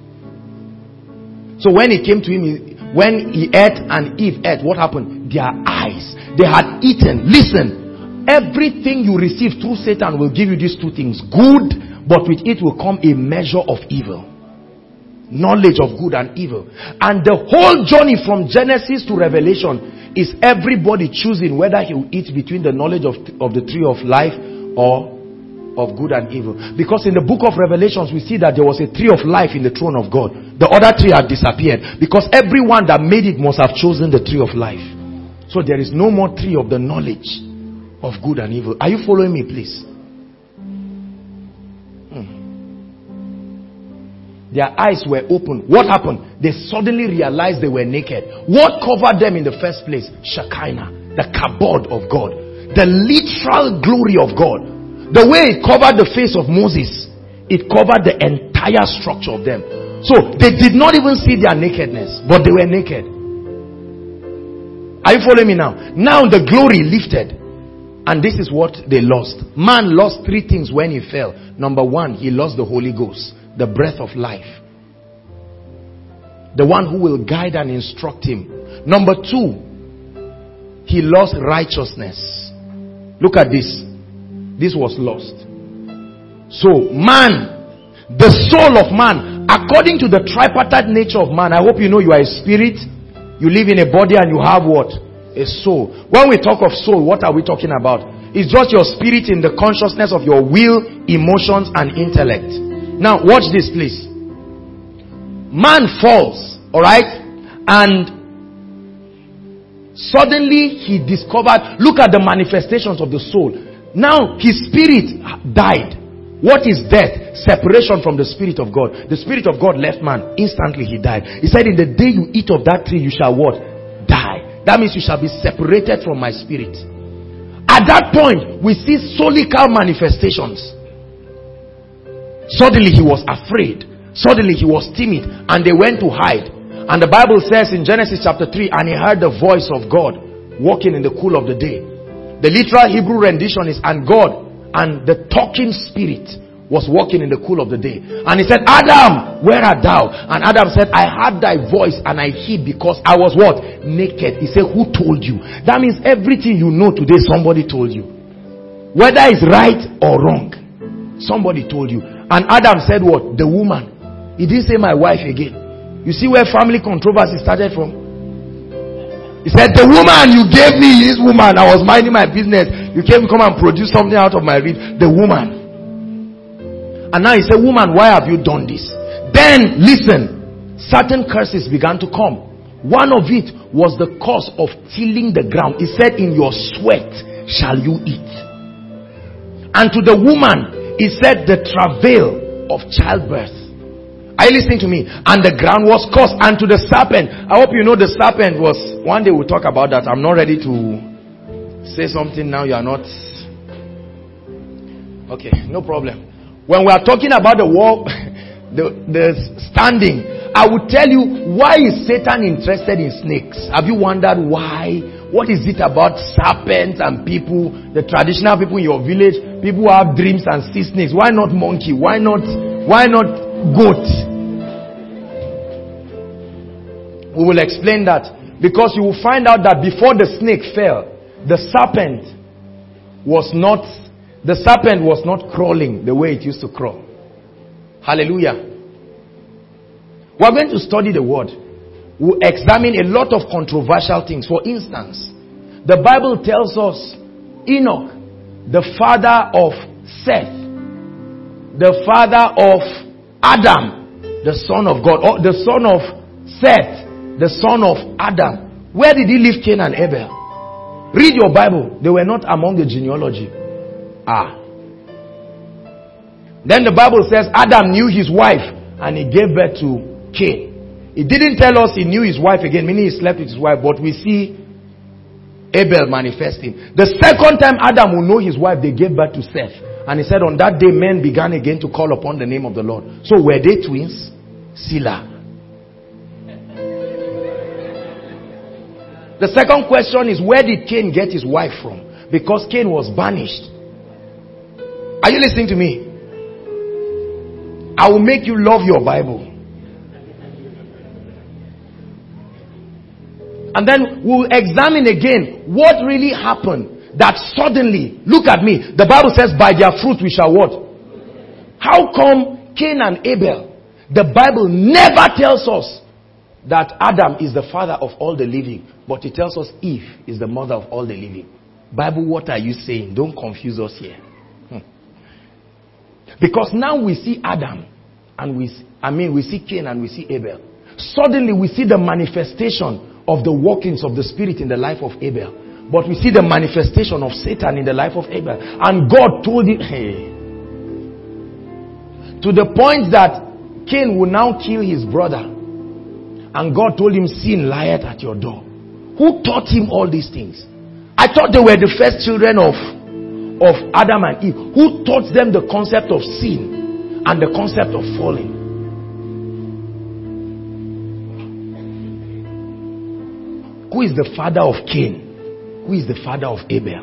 So when he came to him, when he ate and Eve ate, what happened? Their eyes, they had eaten. Listen, everything you receive through Satan will give you these two things. Good, but with it will come a measure of evil. Knowledge of good and evil. And the whole journey from Genesis to Revelation is everybody choosing whether he will eat between the knowledge of the tree of life or of good and evil. Because in the book of Revelations we see that there was a tree of life in the throne of God. The other tree had disappeared because everyone that made it must have chosen the tree of life. So there is no more tree of the knowledge of good and evil. Are you following me, please? Their eyes were open. What happened? They suddenly realized they were naked. What covered them in the first place? Shekinah, the kabod of God, the literal glory of God. The way it covered the face of Moses, it covered the entire structure of them. So they did not even see their nakedness, but they were naked. Are you following me now? Now the glory lifted, and this is what they lost. Man lost three things when he fell. Number one, he lost the Holy Ghost, the breath of life, the one who will guide and instruct him. Number two, he lost righteousness. Look at this. This was lost. So man, the soul of man, according to the tripartite nature of man, I hope you know you are a spirit, you live in a body, and you have what? A soul. When we talk of soul, what are we talking about? It's just your spirit in the consciousness of your will, emotions, and intellect. Now watch this please. Man falls Alright? And suddenly he discovered, look at the manifestations of the soul. Now his spirit died. What is death? Separation from the Spirit of God. The Spirit of God left man. Instantly he died. He said, in the day you eat of that tree, you shall what? Die. That means you shall be separated from my spirit. At that point, we see solical manifestations. Suddenly he was afraid. Suddenly he was timid. And they went to hide. And the Bible says in Genesis chapter 3, and he heard the voice of God walking in the cool of the day. The literal Hebrew rendition is, and God and the talking spirit was walking in the cool of the day. And he said, Adam, where art thou? And Adam said, I heard thy voice and I hid because I was what? Naked. He said, who told you? That means everything you know today, somebody told you. Whether it's right or wrong, somebody told you. And Adam said what? The woman. He didn't say my wife again. You see where family controversy started from? He said, the woman you gave me, this woman, I was minding my business. You came to come and produce something out of my rib. The woman. And now he said, woman, why have you done this? Then, listen, certain curses began to come. One of it was the cause of tilling the ground. He said, in your sweat shall you eat. And to the woman, he said, the travail of childbirth. Are you listening to me? And the ground was cursed. And to the serpent, I hope you know the serpent was, one day we'll talk about that. I'm not ready to say something now. You are not. Okay, no problem. When we are talking about the war, the standing, I will tell you, why is Satan interested in snakes? Have you wondered why? What is it about serpents and people, the traditional people in your village, people who have dreams and see snakes? Why not monkey? Why not goat? We will explain that, because you will find out that before the snake fell, the serpent was not crawling the way it used to crawl. Hallelujah. We are going to study the word. We'll examine a lot of controversial things. For instance, the Bible tells us Enoch, the father of Seth, the father of Adam, the son of God, or the son of Seth, the son of Adam. Where did he leave Cain and Abel? Read your Bible. They were not among the genealogy. Then the Bible says Adam knew his wife and he gave birth to Cain. It didn't tell us he knew his wife again, meaning he slept with his wife, but we see Abel manifesting. The second time Adam will know his wife, they gave birth to Seth. And he said, on that day men began again to call upon the name of the Lord. So were they twins? Sila. The second question is, where did Cain get his wife from? Because Cain was banished. Are you listening to me? I will make you love your Bible. And then we'll examine again what really happened that suddenly, look at me, the Bible says by their fruit we shall what? How come Cain and Abel, the Bible never tells us that Adam is the father of all the living, but it tells us Eve is the mother of all the living? Bible, what are you saying? Don't confuse us here. Because now we see Adam and we see Cain and we see Abel. Suddenly we see the manifestation of the workings of the Spirit in the life of Abel. But we see the manifestation of Satan in the life of Abel. And God told him, to the point that Cain will now kill his brother. And God told him, sin lieth at your door. Who taught him all these things? I thought they were the first children of Adam and Eve. Who taught them the concept of sin and the concept of falling? Who is the father of Cain? Who is the father of Abel?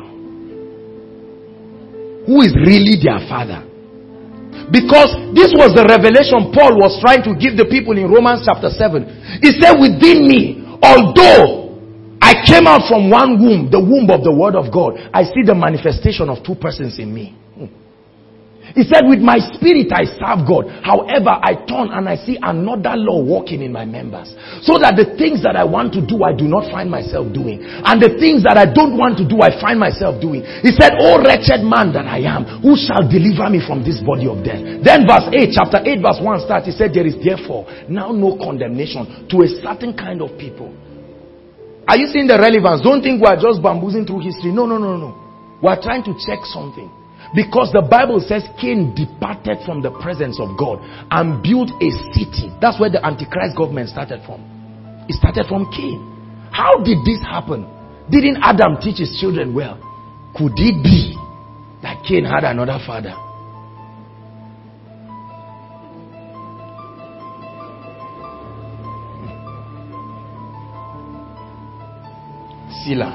Who is really their father? Because this was the revelation Paul was trying to give the people in Romans chapter 7. He said, within me, although I came out from one womb, the womb of the word of God, I see the manifestation of two persons in me. He said, with my spirit I serve God. However, I turn and I see another law working in my members. So that the things that I want to do, I do not find myself doing. And the things that I don't want to do, I find myself doing. He said, oh wretched man that I am, who shall deliver me from this body of death? Then verse 8, chapter 8 verse 1 starts. He said, there is therefore now no condemnation to a certain kind of people. Are you seeing the relevance? Don't think we are just bamboozling through history. No. We are trying to check something. Because the Bible says Cain departed from the presence of God and built a city. That's where the Antichrist government started from. It started from Cain. How did this happen? Didn't Adam teach his children well? Could it be that Cain had another father? Sila.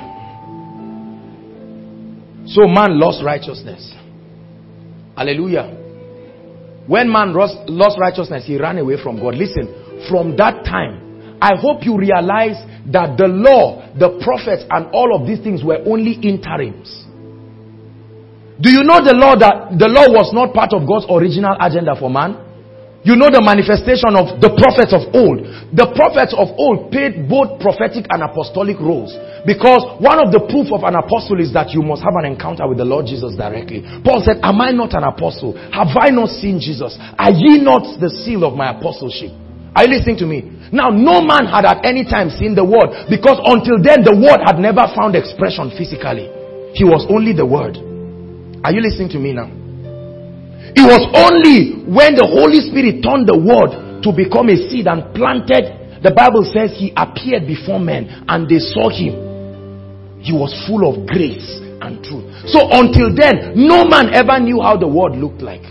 So man lost righteousness. Hallelujah. When man lost righteousness, he ran away from God. Listen, from that time, I hope you realize that the law, the prophets, and all of these things were only interims. Do you know the law was not part of God's original agenda for man? You know the manifestation of the prophets of old. The prophets of old played both prophetic and apostolic roles. Because one of the proof of an apostle is that you must have an encounter with the Lord Jesus directly. Paul said, am I not an apostle? Have I not seen Jesus? Are ye not the seal of my apostleship? Are you listening to me? Now, no man had at any time seen the word, because until then the word had never found expression physically. He was only the word. Are you listening to me now? It was only when the Holy Spirit turned the word to become a seed and planted. The Bible says he appeared before men and they saw him. He was full of grace and truth. So until then, no man ever knew how the word looked like.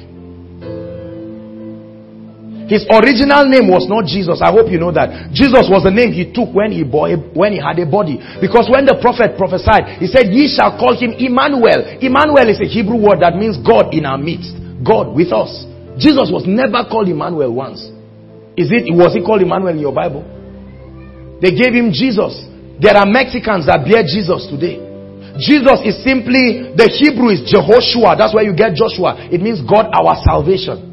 His original name was not Jesus. I hope you know that. Jesus was the name he took when he had a body. Because when the prophet prophesied, he said, ye shall call him Emmanuel. Emmanuel is a Hebrew word that means God in our midst. God with us. Jesus was never called Emmanuel once. Was he called Emmanuel in your Bible? They gave him Jesus. There are Mexicans that bear Jesus today. Jesus is simply, the Hebrew is Jehoshua. That's where you get Joshua. It means God our salvation.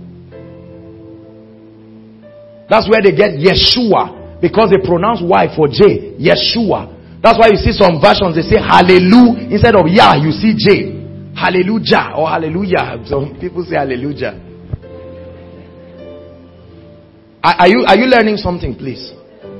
That's where they get Yeshua, because they pronounce Y for J. Yeshua. That's why you see some versions they say hallelujah instead of Yah, you see J. Hallelujah or hallelujah. Some people say hallelujah. Are you learning something, please?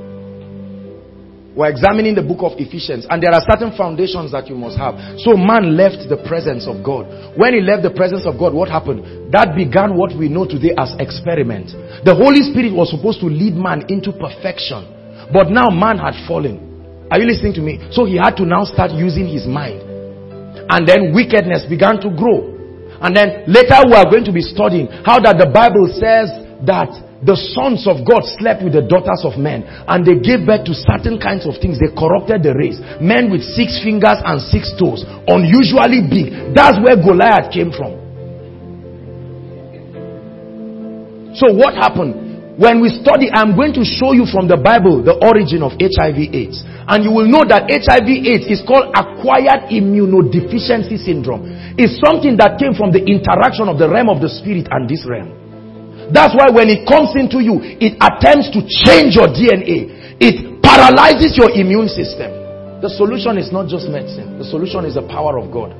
We're examining the book of Ephesians, and there are certain foundations that you must have. So man left the presence of God. When he left the presence of God, what happened? That began what we know today as experiment. The Holy Spirit was supposed to lead man into perfection, but now man had fallen. Are you listening to me? So he had to now start using his mind. And then wickedness began to grow. And then later we are going to be studying how that the Bible says that the sons of God slept with the daughters of men, and they gave birth to certain kinds of things. They corrupted the race. Men with 6 fingers and 6 toes, unusually big. That's where Goliath came from. So what happened? When we study, I'm going to show you from the Bible the origin of HIV/AIDS. And you will know that HIV/AIDS is called acquired immunodeficiency syndrome. It's something that came from the interaction of the realm of the spirit and this realm. That's why when it comes into you, it attempts to change your DNA. It paralyzes your immune system. The solution is not just medicine. The solution is the power of God.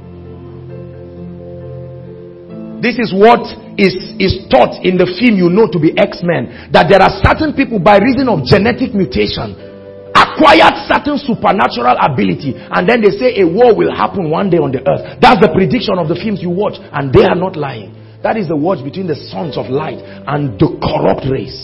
This is what is taught in the film you know to be X-Men. That there are certain people by reason of genetic mutation acquired certain supernatural ability, and then they say a war will happen one day on the earth. That's the prediction of the films you watch, and they are not lying. That is the watch between the sons of light and the corrupt race.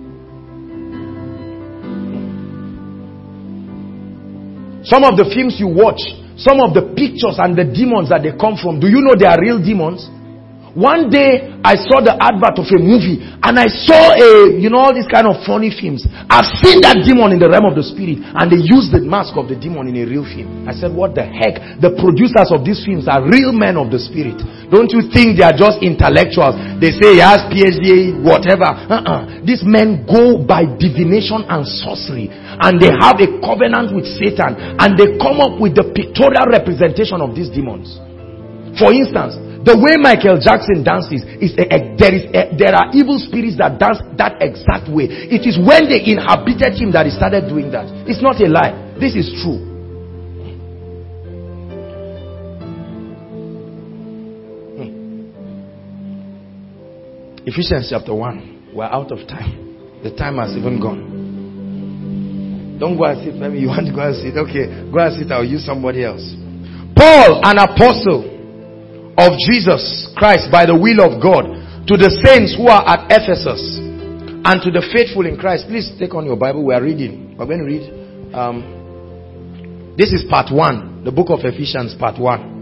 Some of the films you watch, some of the pictures and the demons that they come from, do you know they are real demons? One day I saw the advert of a movie, and I saw all these kind of funny films. I've seen that demon in the realm of the spirit, and they use the mask of the demon in a real film. I said, what the heck? The producers of these films are real men of the spirit. Don't you think they are just intellectuals? They say he has PhD, whatever. These men go by divination and sorcery, and they have a covenant with Satan, and they come up with the pictorial representation of these demons. For instance, The way Michael Jackson dances there are evil spirits that dance that exact way. It is when they inhabited him that he started doing that. It's not a lie. This is true. Ephesians chapter 1. We're out of time. The time has even gone. Don't go and sit. Maybe you want to go and sit. Okay, go and sit. I'll use somebody else. Paul, an apostle of Jesus Christ by the will of God, to the saints who are at Ephesus and to the faithful in Christ. Please take on your Bible. We are reading. We're going to read. This is part 1. The book of Ephesians, part 1.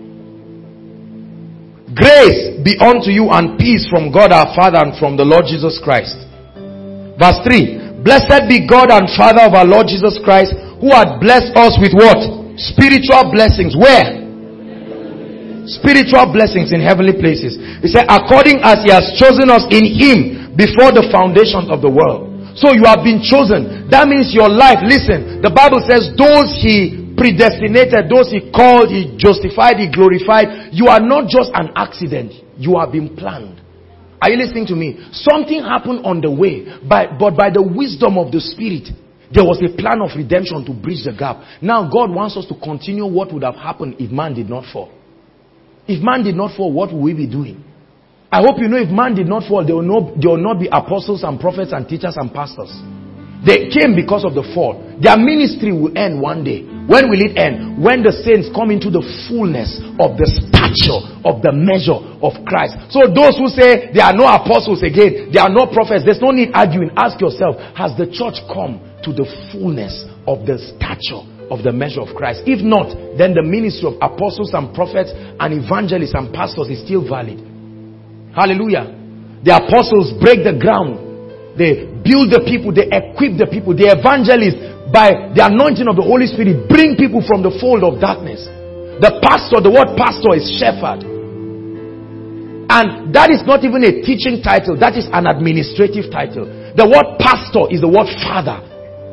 Grace be unto you and peace from God our Father and from the Lord Jesus Christ. Verse 3. Blessed be God and Father of our Lord Jesus Christ, who hath blessed us with what? Spiritual blessings. Where? Spiritual blessings in heavenly places. He said, according as he has chosen us in him before the foundations of the world. So you have been chosen. That means your life, listen, the Bible says those he predestinated, those he called, he justified, he glorified. You are not just an accident. You have been planned. Are you listening to me? Something happened on the way, but by the wisdom of the Spirit, there was a plan of redemption to bridge the gap. Now God wants us to continue what would have happened if man did not fall. If man did not fall, what will we be doing? I hope you know if man did not fall, there will not be apostles and prophets and teachers and pastors. They came because of the fall. Their ministry will end one day. When will it end? When the saints come into the fullness of the stature of the measure of Christ. So those who say there are no apostles again, there are no prophets, there's no need arguing. Ask yourself, has the church come to the fullness of the stature of the measure of Christ? If not, then the ministry of apostles and prophets and evangelists and pastors is still valid. Hallelujah. The apostles break the ground. They build the people, they equip the people. The evangelists, by the anointing of the Holy Spirit, bring people from the fold of darkness. The pastor, the word pastor is shepherd. And that is not even a teaching title, that is an administrative title. The word pastor is the word father.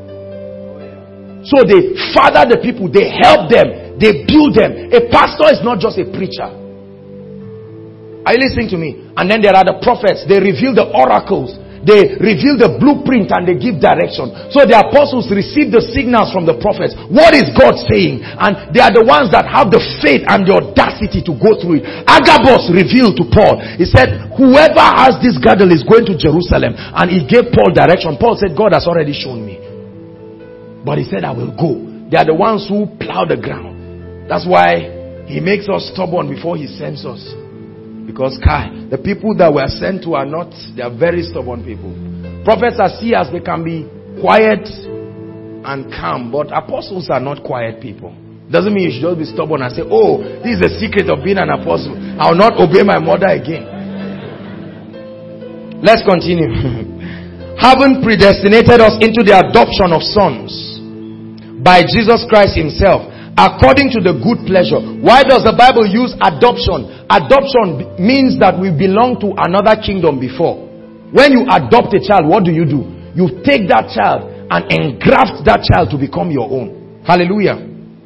So they father the people, they help them, they build them. A pastor is not just a preacher. Are you listening to me? And then there are the prophets, they reveal the oracles. They reveal the blueprint and they give direction. So the apostles receive the signals from the prophets. What is God saying? And they are the ones that have the faith and the audacity to go through it. Agabus revealed to Paul. He said, whoever has this girdle is going to Jerusalem. And he gave Paul direction. Paul said, God has already shown me. But he said, I will go. They are the ones who plow the ground. That's why he makes us stubborn before he sends us. Because the people that were sent to are not, they are very stubborn people. Prophets are seers, they can be quiet and calm, but apostles are not quiet people. Doesn't mean you should just be stubborn and say, oh, this is the secret of being an apostle. I will not obey my mother again. Let's continue. Having predestinated us into the adoption of sons by Jesus Christ himself, according to the good pleasure. Why does the Bible use adoption? Adoption means that we belong to another kingdom before. When you adopt a child, what do? You take that child and engraft that child to become your own. Hallelujah.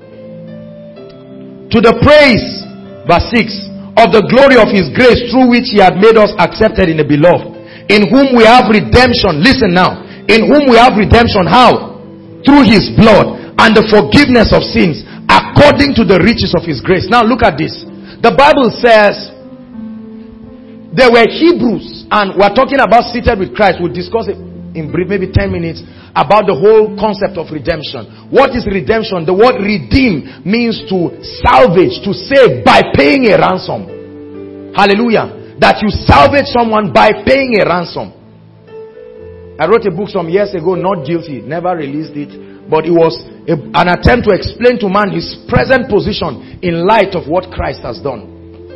To the praise, verse 6, of the glory of his grace, through which he had made us accepted in the beloved, in whom we have redemption. Listen now. In whom we have redemption. How? Through his blood and the forgiveness of sins, according to the riches of his grace. Now look at this. The Bible says there were Hebrews, and we're talking about seated with Christ. We'll discuss it in brief, maybe 10 minutes, about the whole concept of redemption. What is redemption? The word redeem means to salvage, to save by paying a ransom. Hallelujah. That you salvage someone by paying a ransom. I wrote a book some years ago, Not Guilty, never released it, but it was an attempt to explain to man his present position in light of what Christ has done.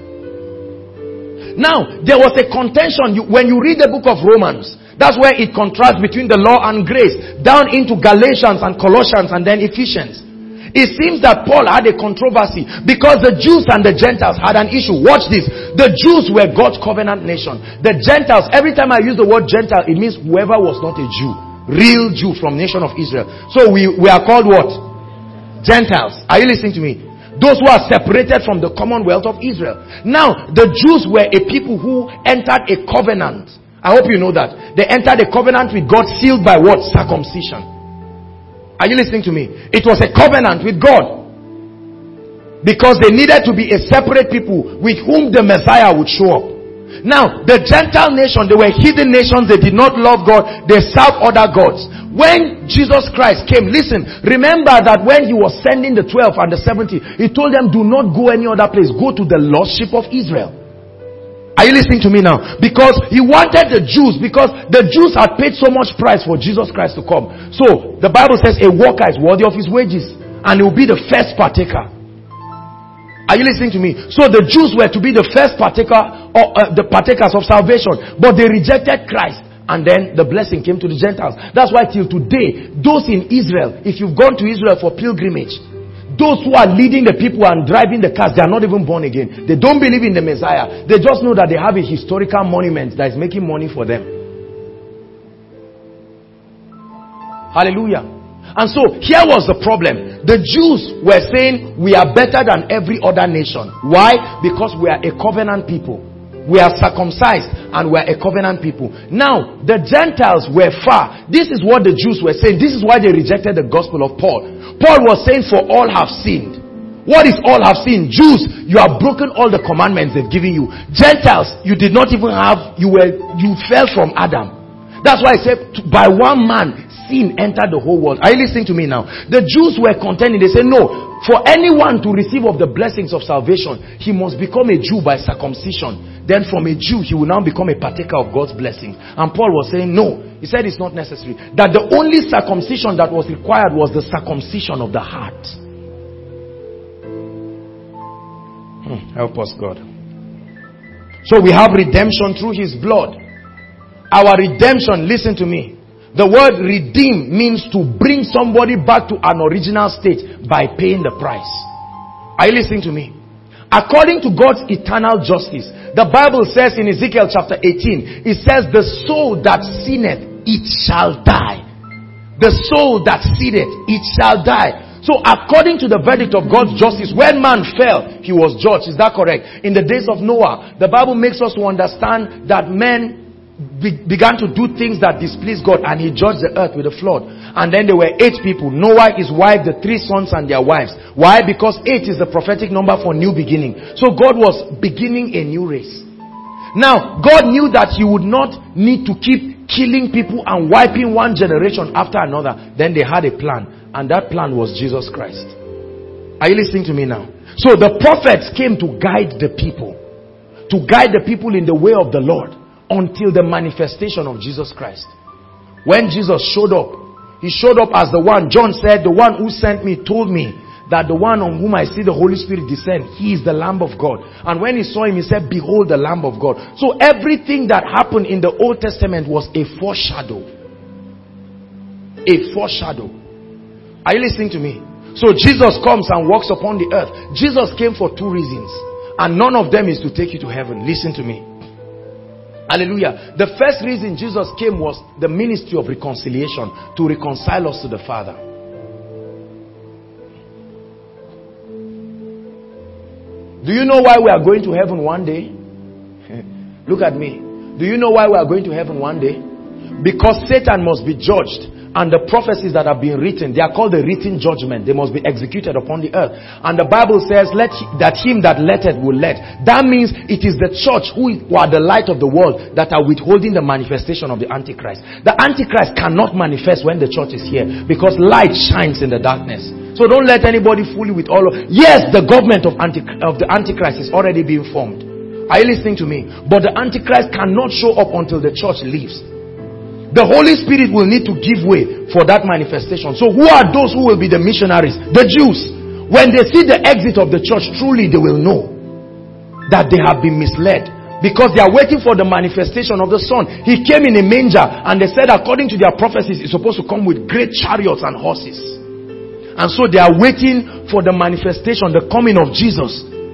Now, there was a contention. When you read the book of Romans, that's where it contrasts between the law and grace, down into Galatians and Colossians and then Ephesians. It seems that Paul had a controversy because the Jews and the Gentiles had an issue. Watch this. The Jews were God's covenant nation. The Gentiles, every time I use the word Gentile, it means whoever was not a Jew. Real Jew from nation of Israel. So we are called what? Gentiles. Are you listening to me? Those who are separated from the commonwealth of Israel. Now, the Jews were a people who entered a covenant. I hope you know that. They entered a covenant with God sealed by what? Circumcision. Are you listening to me? It was a covenant with God. Because they needed to be a separate people with whom the Messiah would show up. Now, the Gentile nation, they were hidden nations. They did not love God. They served other gods. When Jesus Christ came, listen, remember that when he was sending the 12 and the 70, he told them, do not go any other place. Go to the lost sheep of Israel. Are you listening to me now? Because he wanted the Jews, because the Jews had paid so much price for Jesus Christ to come. So, the Bible says a worker is worthy of his wages. And he will be the first partaker. Are you listening to me? So the Jews were to be the first partaker, or the partakers of salvation. But they rejected Christ. And then the blessing came to the Gentiles. That's why till today, those in Israel, if you've gone to Israel for pilgrimage, those who are leading the people and driving the cars, they are not even born again. They don't believe in the Messiah. They just know that they have a historical monument that is making money for them. Hallelujah. And so, here was the problem. The Jews were saying, we are better than every other nation. Why? Because we are a covenant people. We are circumcised and we are a covenant people. Now, the Gentiles were far. This is what the Jews were saying. This is why they rejected the gospel of Paul. Paul was saying, for all have sinned. What is all have sinned? Jews, you have broken all the commandments they've given you. Gentiles, you did not even have, you fell from Adam. That's why I said, by one man, sin entered the whole world. Are you listening to me now? The Jews were contending. They said, no, for anyone to receive of the blessings of salvation, he must become a Jew by circumcision. Then from a Jew, he will now become a partaker of God's blessings. And Paul was saying, no. He said it's not necessary. That the only circumcision that was required was the circumcision of the heart. Help us, God. So we have redemption through his blood. Our redemption, listen to me. The word redeem means to bring somebody back to an original state by paying the price. Are you listening to me? According to God's eternal justice, the Bible says in Ezekiel chapter 18, it says, the soul that sinneth, it shall die. The soul that sinneth, it shall die. So according to the verdict of God's justice, when man fell, he was judged. Is that correct? In the days of Noah, the Bible makes us to understand that men began to do things that displeased God, and he judged the earth with a flood. And then there were 8 people: Noah, his wife, the 3 sons and their wives. Why? Because 8 is the prophetic number for new beginning. So God was beginning a new race. Now, God knew that he would not need to keep killing people and wiping one generation after another. Then they had a plan, and that plan was Jesus Christ. Are you listening to me now? So the prophets came to guide the people, in the way of the Lord, until the manifestation of Jesus Christ. When Jesus showed up, he showed up as the one. John said, the one who sent me told me that the one on whom I see the Holy Spirit descend, he is the Lamb of God. And when he saw him, he said, behold the Lamb of God. So everything that happened in the Old Testament was a foreshadow. A foreshadow. Are you listening to me? So Jesus comes and walks upon the earth. Jesus came for 2 reasons, and none of them is to take you to heaven. Listen to me. Hallelujah. The first reason Jesus came was the ministry of reconciliation, to reconcile us to the Father. Do you know why we are going to heaven one day? Look at me. Do you know why we are going to heaven one day? Because Satan must be judged. And the prophecies that have been written, they are called the written judgment. They must be executed upon the earth. And the Bible says, that him that letteth will let. That means it is the church who are the light of the world that are withholding the manifestation of the Antichrist. The Antichrist cannot manifest when the church is here, because light shines in the darkness. So don't let anybody fool you with all of... Yes, the government of the Antichrist is already being formed. Are you listening to me? But the Antichrist cannot show up until the church leaves. The Holy Spirit will need to give way for that manifestation. So who are those who will be the missionaries? The Jews. When they see the exit of the church, truly they will know that they have been misled, because they are waiting for the manifestation of the Son. He came in a manger, and they said according to their prophecies, he's supposed to come with great chariots and horses. And so they are waiting for the manifestation, the coming of Jesus.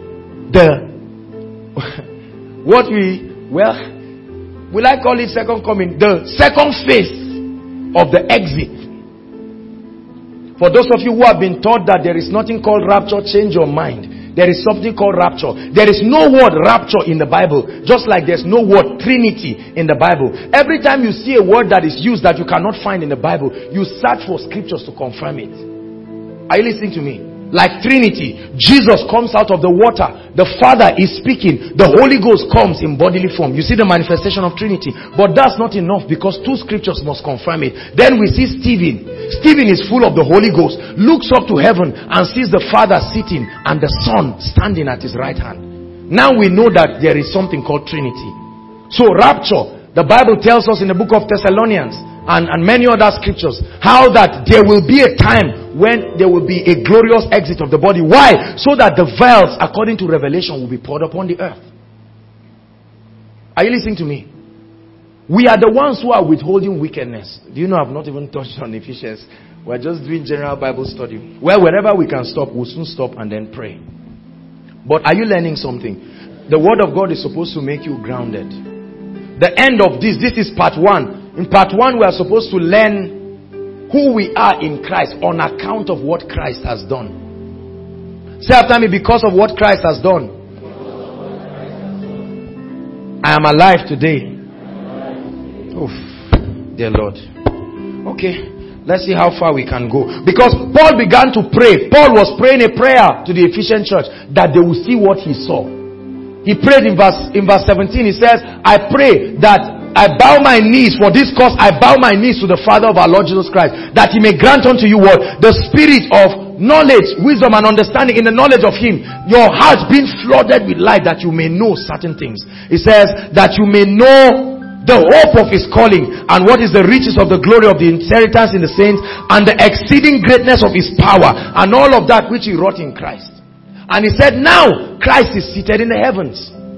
Will I call it second coming? The second phase of the exit. For those of you who have been taught that there is nothing called rapture, change your mind. There is something called rapture. There is no word rapture in the Bible, just like there's no word Trinity in the Bible. Every time you see a word that is used that you cannot find in the Bible, you search for scriptures to confirm it. Are you listening to me? Like Trinity, Jesus comes out of the water. The Father is speaking. The Holy Ghost comes in bodily form. You see the manifestation of Trinity. But that's not enough, because two scriptures must confirm it. Then we see Stephen. Stephen is full of the Holy Ghost. Looks up to heaven and sees the Father sitting and the Son standing at his right hand. Now we know that there is something called Trinity. So rapture, the Bible tells us in the book of Thessalonians and many other scriptures, how that there will be a time when there will be a glorious exit of the body. Why? So that the vials, according to Revelation, will be poured upon the earth. Are you listening to me? We are the ones who are withholding wickedness. Do you know I've not even touched on Ephesians? We're just doing general Bible study. Well, wherever we can stop, we'll soon stop and then pray. But are you learning something? The word of God is supposed to make you grounded. The end of this is part 1. In part 1, we are supposed to learn who we are in Christ on account of what Christ has done. Say after me, because of what Christ has done, I am alive today. Oof, dear Lord. Okay, let's see how far we can go. Because Paul began to pray. Paul was praying a prayer to the Ephesian church that they will see what he saw. He prayed in verse 17. He says, I pray that I bow my knees for this cause. I bow my knees to the Father of our Lord Jesus Christ, that he may grant unto you what? The spirit of knowledge, wisdom and understanding in the knowledge of him. Your heart being flooded with light, that you may know certain things. It says that you may know the hope of his calling, and what is the riches of the glory of the inheritance in the saints, and the exceeding greatness of his power, and all of that which he wrought in Christ. And he said, now Christ is seated in the heavens.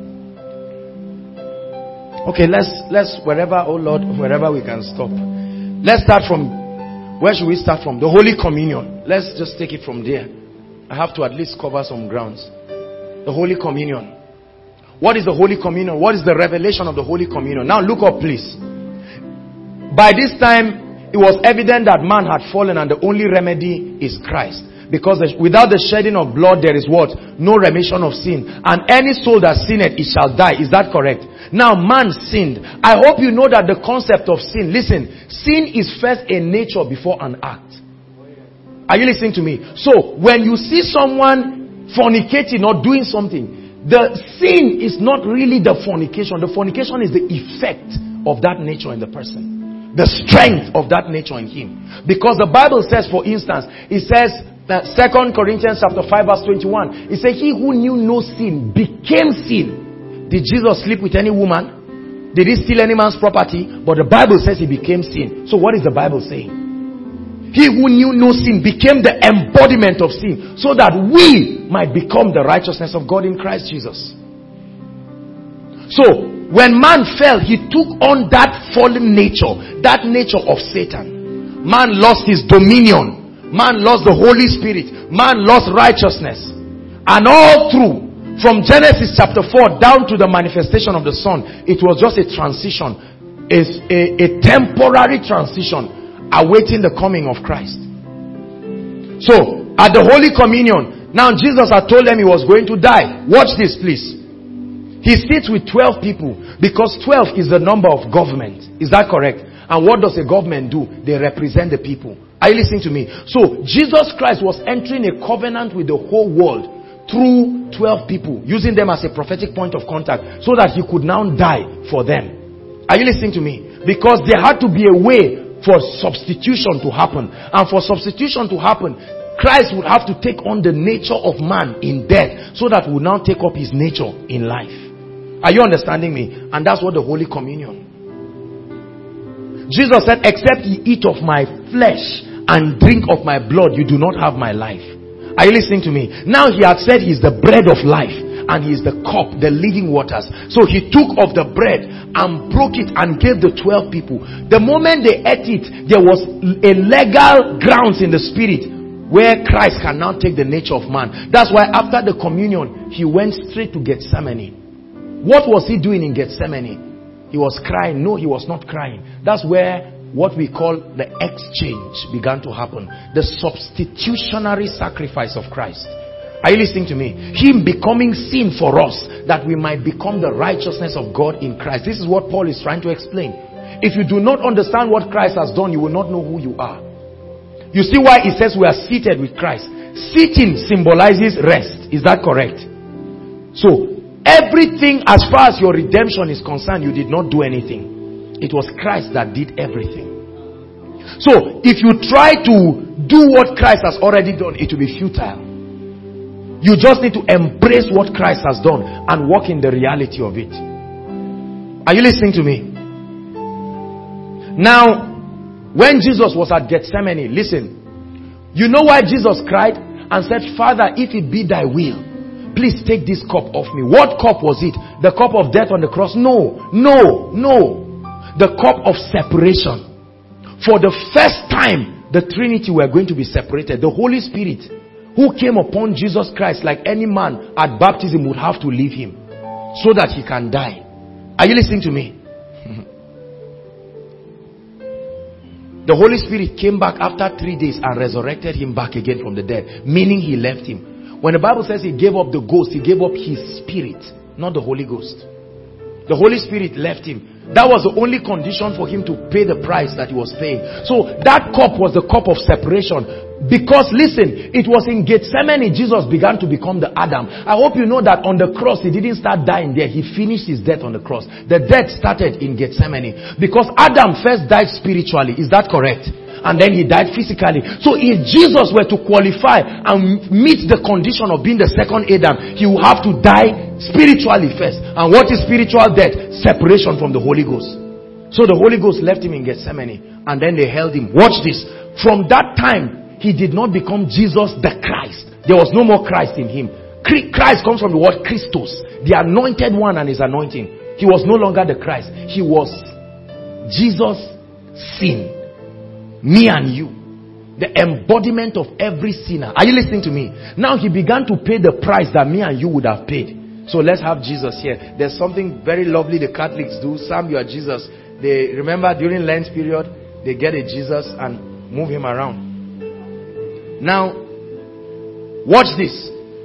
Okay, let's wherever, oh Lord, wherever we can stop. Let's start from, where should we start from? The Holy Communion. Let's just take it from there. I have to at least cover some grounds. The Holy Communion. What is the Holy Communion? What is the revelation of the Holy Communion? Now look up, please. By this time, it was evident that man had fallen and the only remedy is Christ. Because without the shedding of blood, there is what? No remission of sin. And any soul that sinneth, it shall die. Is that correct? Now, man sinned. I hope you know that the concept of sin. Listen, sin is first a nature before an act. Are you listening to me? So, when you see someone fornicating or doing something, the sin is not really the fornication. The fornication is the effect of that nature in the person. The strength of that nature in him. Because the Bible says, for instance, it says, 2 Corinthians chapter 5 verse 21. It says, he who knew no sin became sin. Did Jesus sleep with any woman? Did he steal any man's property? But the Bible says he became sin. So what is the Bible saying? He who knew no sin became the embodiment of sin, so that we might become the righteousness of God in Christ Jesus. So when man fell, he took on that fallen nature, that nature of Satan. Man lost his dominion. Man lost the Holy Spirit. Man lost righteousness. And all through, from Genesis chapter 4 down to the manifestation of the Son, it was just a transition. A temporary transition, awaiting the coming of Christ. So, at the Holy Communion, now Jesus had told them he was going to die. Watch this, please. He sits with 12 people, because 12 is the number of government. Is that correct? And what does a government do? They represent the people. Are you listening to me? So, Jesus Christ was entering a covenant with the whole world through 12 people, using them as a prophetic point of contact, so that he could now die for them. Are you listening to me? Because there had to be a way for substitution to happen. And for substitution to happen, Christ would have to take on the nature of man in death, so that we will now take up his nature in life. Are you understanding me? And that's what the Holy Communion. Jesus said, except ye eat of my flesh and drink of my blood, you do not have my life. Are you listening to me? Now he had said he's the bread of life, and he is the cup, the living waters. So he took of the bread and broke it and gave the 12 people. The moment they ate it, there was a legal grounds in the spirit where Christ can now take the nature of man. That's why after the communion, he went straight to Gethsemane. What was he doing in Gethsemane? He was crying. No, he was not crying. That's where what we call the exchange began to happen. The substitutionary sacrifice of Christ. Are you listening to me? Him becoming sin for us, that we might become the righteousness of God in Christ. This is what Paul is trying to explain. If you do not understand what Christ has done, you will not know who you are. You see why he says we are seated with Christ. Sitting symbolizes rest. Is that correct? So, everything as far as your redemption is concerned, you did not do anything. It was Christ that did everything. So, if you try to do what Christ has already done, it will be futile. You just need to embrace what Christ has done and walk in the reality of it. Are you listening to me? Now, when Jesus was at Gethsemane, listen. You know why Jesus cried and said, Father, if it be thy will, please take this cup off me. What cup was it? The cup of death on the cross? No. The cup of separation. For the first time, the Trinity were going to be separated. The Holy Spirit, who came upon Jesus Christ like any man at baptism, would have to leave him so that he can die. Are you listening to me? The Holy Spirit came back after 3 days and resurrected him back again from the dead, meaning he left him. When the Bible says he gave up the ghost, he gave up his spirit, not the Holy Ghost. The Holy Spirit left him. That was the only condition for him to pay the price that he was paying. So that cup was the cup of separation. Because listen, it was in Gethsemane Jesus began to become the Adam. I hope you know that on the cross he didn't start dying there. He finished his death on the cross. The death started in Gethsemane. Because Adam first died spiritually. Is that correct? And then he died physically. So if Jesus were to qualify and meet the condition of being the second Adam, he would have to die spiritually first. And what is spiritual death? Separation from the Holy Ghost. So the Holy Ghost left him in Gethsemane, and then they held him. Watch this. From that time, he did not become Jesus the Christ. There was no more Christ in him. Christ comes from the word Christos, the anointed one and his anointing. He was no longer the Christ. He was Jesus' sin. Me and you. The embodiment of every sinner. Are you listening to me? Now he began to pay the price that me and you would have paid. So let's have Jesus here. There's something very lovely the Catholics do. Sam, you are Jesus. They remember during Lent period, they get a Jesus and move him around. Now, watch this.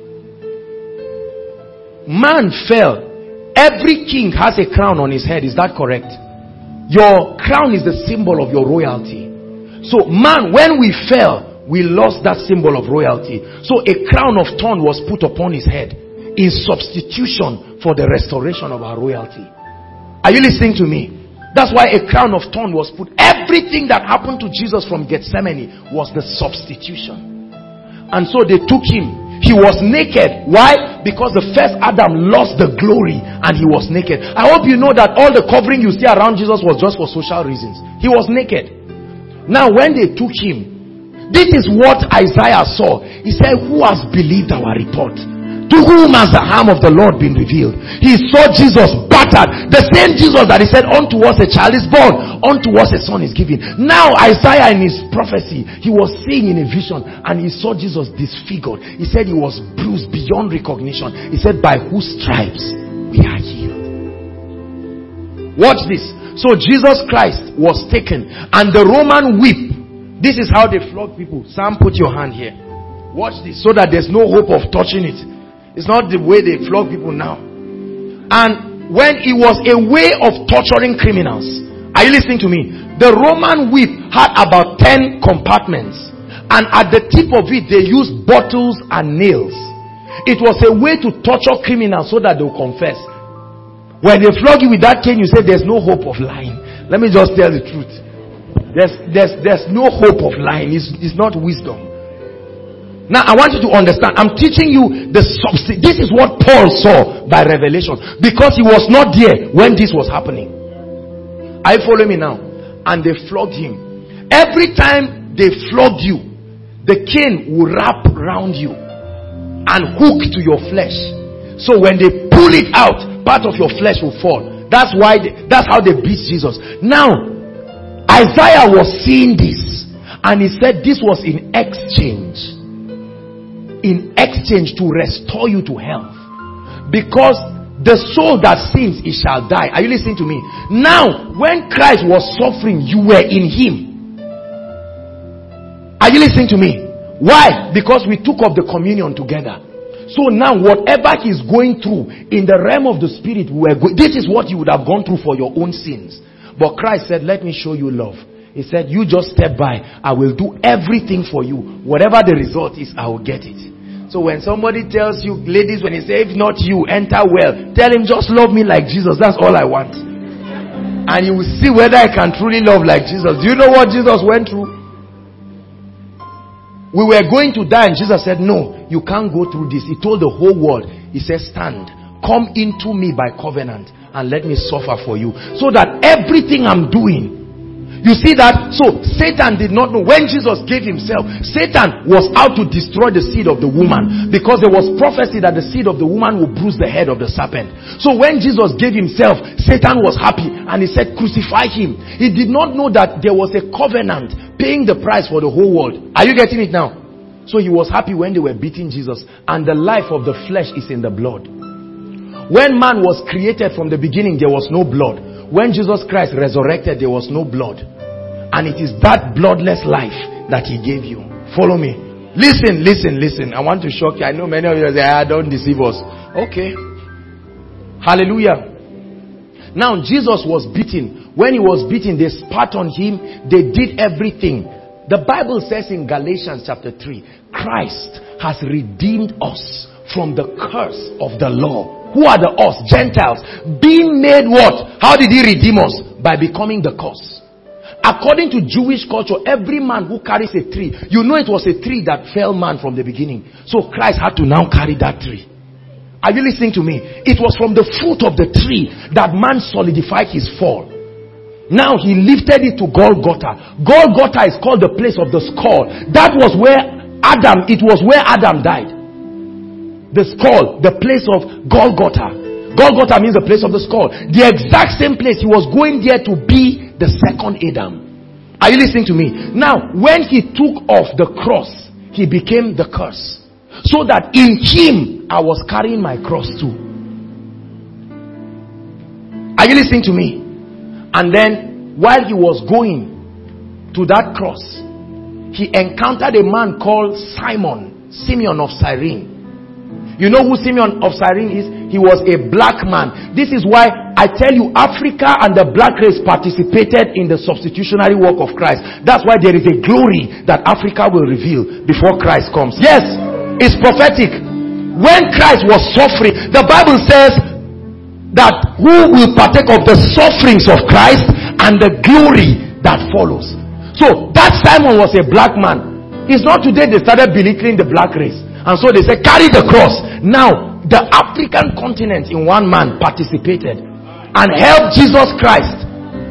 Man fell. Every king has a crown on his head. Is that correct? Your crown is the symbol of your royalty. So man, when we fell, we lost that symbol of royalty. So a crown of thorn was put upon his head in substitution for the restoration of our royalty. Are you listening to me? That's why a crown of thorn was put. Everything that happened to Jesus from Gethsemane was the substitution. And so they took him. He was naked. Why? Because the first Adam lost the glory and he was naked. I hope you know that all the covering you see around Jesus was just for social reasons. He was naked. Now when they took him, this is what Isaiah saw. He said, who has believed our report? To whom has the arm of the Lord been revealed? He saw Jesus battered. The same Jesus that he said, unto us a child is born, unto us a son is given. Now Isaiah in his prophecy, he was seeing in a vision and he saw Jesus disfigured. He said he was bruised beyond recognition. He said, by whose stripes we are healed. Watch this. So Jesus Christ was taken and the Roman whip. This is how they flog people. Sam, put your hand here. Watch this so that there's no hope of touching it. It's not the way they flog people now. And when it was a way of torturing criminals. Are you listening to me? The Roman whip had about 10 compartments. And at the tip of it they used bottles and nails. It was a way to torture criminals so that they will confess. When they flog you with that cane, you say there's no hope of lying. Let me just tell the truth. There's no hope of lying. It's not wisdom. Now I want you to understand. I'm teaching you the substance. This is what Paul saw by revelation. Because he was not there when this was happening. Are you following me now? And they flogged him. Every time they flogged you, the cane will wrap around you and hook to your flesh. So when they pull it out, part of your flesh will fall. That's how they beat Jesus. Now, Isaiah was seeing this and he said this was in exchange. In exchange to restore you to health. Because The soul that sins, it shall die. Are you listening to me? Now, when Christ was suffering, you were in him. Are you listening to me? Why? Because we took up the communion together. So now, whatever he's going through in the realm of the spirit, this is what you would have gone through for your own sins. But Christ said, let me show you love. He said, you just step by. I will do everything for you. Whatever the result is, I will get it. So when somebody tells you, ladies, when he says, if not you, enter well, tell him, just love me like Jesus. That's all I want. And you will see whether I can truly love like Jesus. Do you know what Jesus went through? We were going to die and Jesus said, no, you can't go through this. He told the whole world, he said, stand, come into me by covenant and let me suffer for you. So that everything I'm doing, you see that? So Satan did not know. When Jesus gave himself, Satan was out to destroy the seed of the woman, because there was prophecy that the seed of the woman would bruise the head of the serpent. So when Jesus gave himself, Satan was happy and he said, crucify him. He did not know that there was a covenant paying the price for the whole world. Are you getting it now? So he was happy when they were beating Jesus. And the life of the flesh is in the blood. When man was created from the beginning, there was no blood. When Jesus Christ resurrected, there was no blood. And it is that bloodless life that he gave you. Follow me. Listen, listen, listen. I want to shock you. I know many of you say, don't deceive us. Okay. Hallelujah. Now, Jesus was beaten. When he was beaten, they spat on him. They did everything. The Bible says in Galatians chapter 3, Christ has redeemed us from the curse of the law. Who are the us? Gentiles. Being made what? How did he redeem us? By becoming the curse. According to Jewish culture, every man who carries a tree, you know it was a tree that fell man from the beginning. So Christ had to now carry that tree. Are you listening to me? It was from the fruit of the tree that man solidified his fall. Now he lifted it to Golgotha. Golgotha is called the place of the skull. That was where Adam, it was where Adam died. The skull, the place of Golgotha. Golgotha means the place of the skull. The exact same place. He was going there to be the second Adam. Are you listening to me? Now, when he took off the cross, he became the curse. So that in him, I was carrying my cross too. Are you listening to me? And then, while he was going to that cross, he encountered a man called Simeon of Cyrene. You know who Simeon of Cyrene is? He was a black man. This is why I tell you, Africa and the black race participated in the substitutionary work of Christ. That's why there is a glory that Africa will reveal before Christ comes. Yes, it's prophetic. When Christ was suffering, the Bible says that who will partake of the sufferings of Christ and the glory that follows. So that Simon was a black man. It's not today they started belittling the black race. And so they said, carry the cross. Now, the African continent in one man participated and helped Jesus Christ.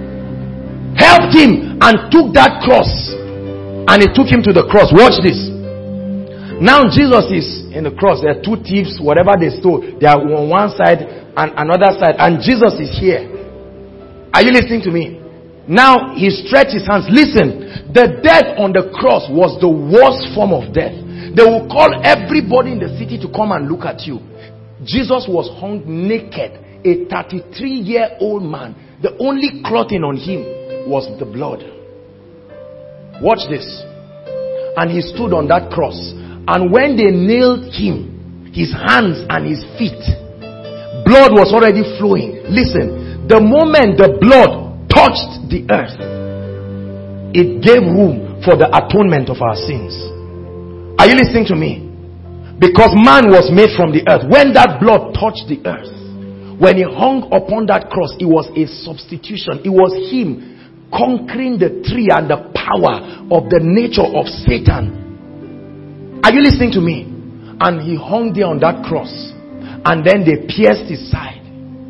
Helped him and took that cross. And he took him to the cross. Watch this. Now Jesus is in the cross. There are two thieves, whatever they stole. They are on one side and another side. And Jesus is here. Are you listening to me? Now he stretched his hands. Listen, the death on the cross was the worst form of death. They will call everybody in the city to come and look at you. Jesus was hung naked. A 33-year-old man. The only clothing on him was the blood. Watch this. And he stood on that cross. And when they nailed him, his hands and his feet, blood was already flowing. Listen, the moment the blood touched the earth, it gave room for the atonement of our sins. Are you listening to me? Because man was made from the earth. When that blood touched the earth, when he hung upon that cross, it was a substitution. It was him conquering the tree and the power of the nature of Satan. Are you listening to me? And he hung there on that cross. And then they pierced his side.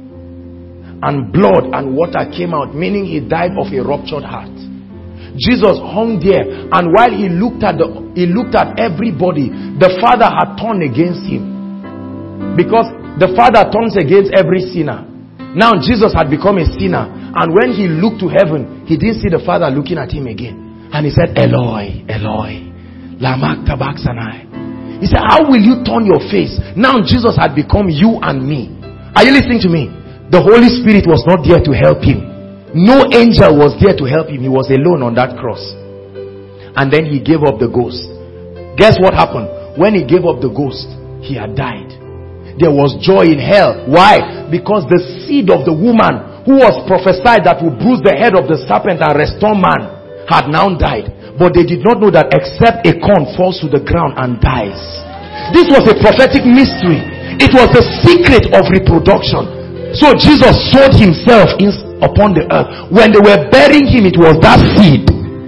And blood and water came out, meaning he died of a ruptured heart. Jesus hung there, and while he looked at everybody, the Father had turned against him. Because the Father turns against every sinner. Now Jesus had become a sinner, and when he looked to heaven, he didn't see the Father looking at him again. And he said, Eloi, Eloi, lama sabachthani. He said, how will you turn your face? Now Jesus had become you and me. Are you listening to me? The Holy Spirit was not there to help him. No angel was there to help him. He was alone on that cross. And then he gave up the ghost. Guess what happened? When he gave up the ghost, he had died. There was joy in hell. Why? Because the seed of the woman who was prophesied that would bruise the head of the serpent and restore man had now died. But they did not know that except a corn falls to the ground and dies. This was a prophetic mystery. It was the secret of reproduction. So Jesus sowed himself upon the earth. When they were burying him, it was that seed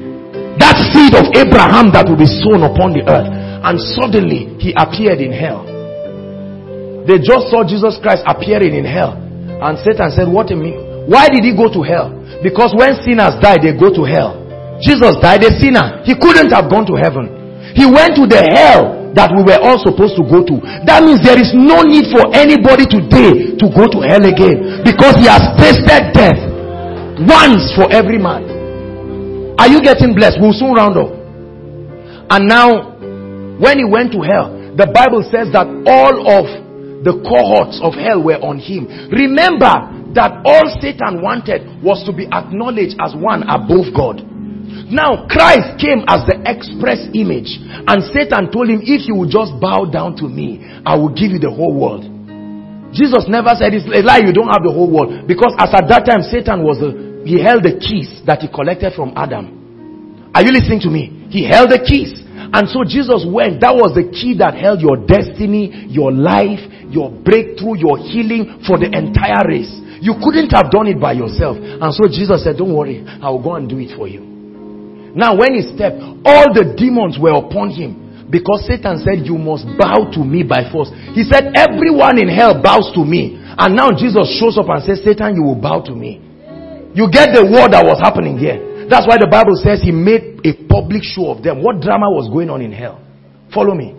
of Abraham that will be sown upon the earth. And suddenly he appeared in hell. They just saw Jesus Christ appearing in hell, and Satan said, what a mean. Why did he go to hell? Because when sinners die, they go to hell. Jesus died a sinner. He couldn't have gone to heaven. He went to the hell that we were all supposed to go to. That means there is no need for anybody today to go to hell again, because he has tasted death once for every man. Are you getting blessed? We'll soon round up. And now, when he went to hell, the Bible says that all of the cohorts of hell were on him. Remember that all Satan wanted was to be acknowledged as one above God. Now Christ came as the express image, and Satan told him, if you will just bow down to me, I will give you the whole world. Jesus never said, it's a lie, you don't have the whole world, because as at that time Satan he held the keys that he collected from Adam. Are you listening to me? He held the keys. And so Jesus went. That was the key that held your destiny, your life, your breakthrough, your healing for the entire race. You couldn't have done it by yourself. And so Jesus said, don't worry, I will go and do it for you. Now when he stepped, all the demons were upon him, because Satan said, you must bow to me by force. He said, everyone in hell bows to me. And now Jesus shows up and says, Satan, you will bow to me. You get the word that was happening here. That's why the Bible says he made a public show of them. What drama was going on in hell? Follow me.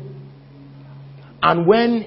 And when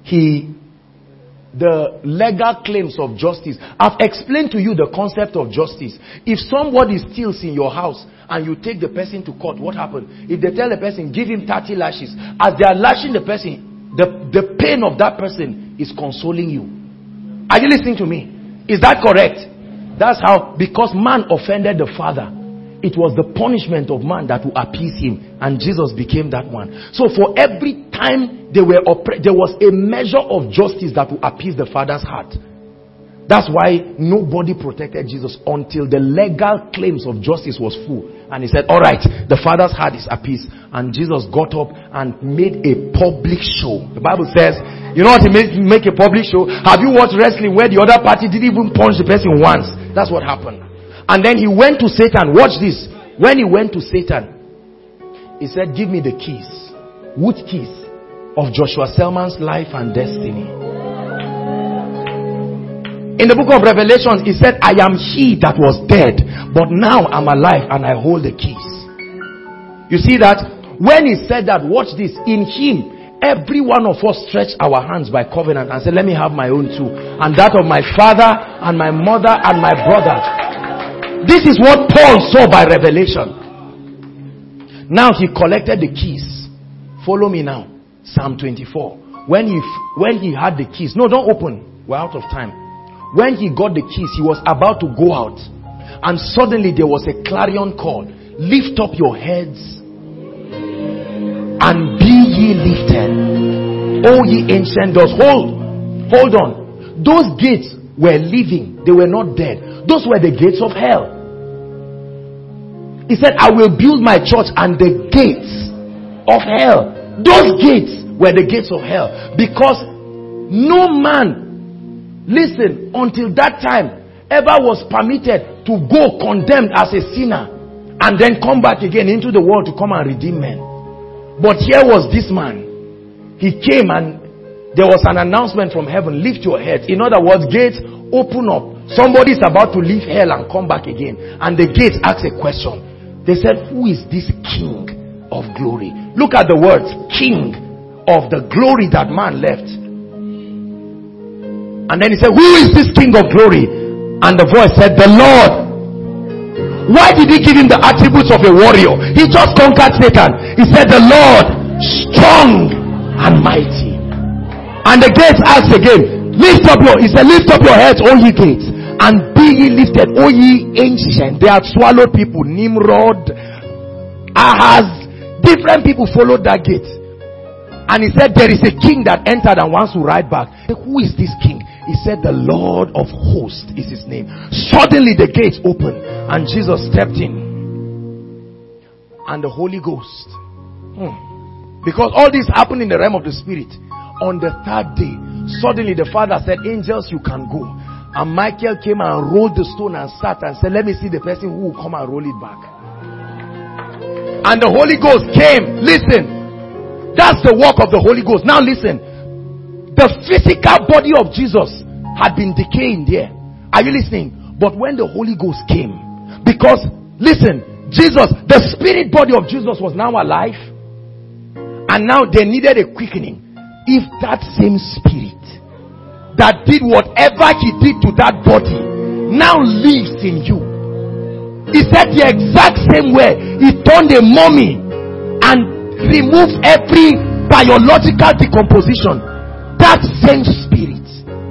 the legal claims of justice, I've explained to you the concept of justice. If somebody steals in your house and you take the person to court, what happened? If they tell the person, give him 30 lashes, as they are lashing the person, the pain of that person is consoling you. Are you listening to me? Is that correct? That's how, because man offended the Father, it was the punishment of man that would appease him, and Jesus became that one. So for every time they were oppressed, there was a measure of justice that would appease the Father's heart. That's why nobody protected Jesus until the legal claims of justice was full. And he said, all right, the Father's heart is appeased. And Jesus got up and made a public show. The Bible says, you know what he make a public show? Have you watched wrestling where the other party didn't even punch the person once? That's what happened. And then he went to Satan. Watch this. When he went to Satan, he said, give me the keys. Which keys? Of Joshua Selman's life and destiny. In the book of Revelations, he said, I am he that was dead, but now I'm alive and I hold the keys. You see that? When he said that, watch this. In him, every one of us stretched our hands by covenant and said, let me have my own too. And that of my father and my mother and my brother. This is what Paul saw by revelation. Now he collected the keys. Follow me now. Psalm 24. When he had the keys. No, don't open. We're out of time. When he got the keys, he was about to go out. And suddenly there was a clarion call. Lift up your heads and be ye lifted, O ye ancient doors. Hold on. Those gates were living. They were not dead. Those were the gates of hell. He said, I will build my church, and the gates of hell. Those gates were the gates of hell. Because no man, listen, until that time ever was permitted to go condemned as a sinner and then come back again into the world to come and redeem men. But here was this man. He came and there was an announcement from heaven, lift your heads. In other words, gates open up. Somebody is about to leave hell and come back again. And the gates asked a question. They said, who is this King of glory? Look at the words, King of the glory that man left. And then he said, who is this King of glory? And the voice said, the Lord. Why did he give him the attributes of a warrior? He just conquered Satan. He said, the Lord, strong and mighty. And the gates asked again, Lift up your, he said, lift up your heads, O ye gates, and be ye lifted, O ye ancient. They had swallowed people. Nimrod, Ahaz, different people followed that gate. And he said, there is a king that entered and wants to ride back. Who is this king? He said, the Lord of hosts is his name. Suddenly the gates opened and Jesus stepped in. And the Holy Ghost. Because all this happened in the realm of the spirit. On the third day, suddenly the Father said, angels, you can go. And Michael came and rolled the stone and sat and said, let me see the person who will come and roll it back. And the Holy Ghost came. Listen, that's the work of the Holy Ghost. Now listen, the physical body of Jesus had been decaying there. Are you listening? But when the Holy Ghost came, because listen, Jesus, the spirit body of Jesus was now alive, and now they needed a quickening. If that same spirit that did whatever he did to that body now lives in you, he said the exact same way he turned a mummy and removed every biological decomposition, that same spirit,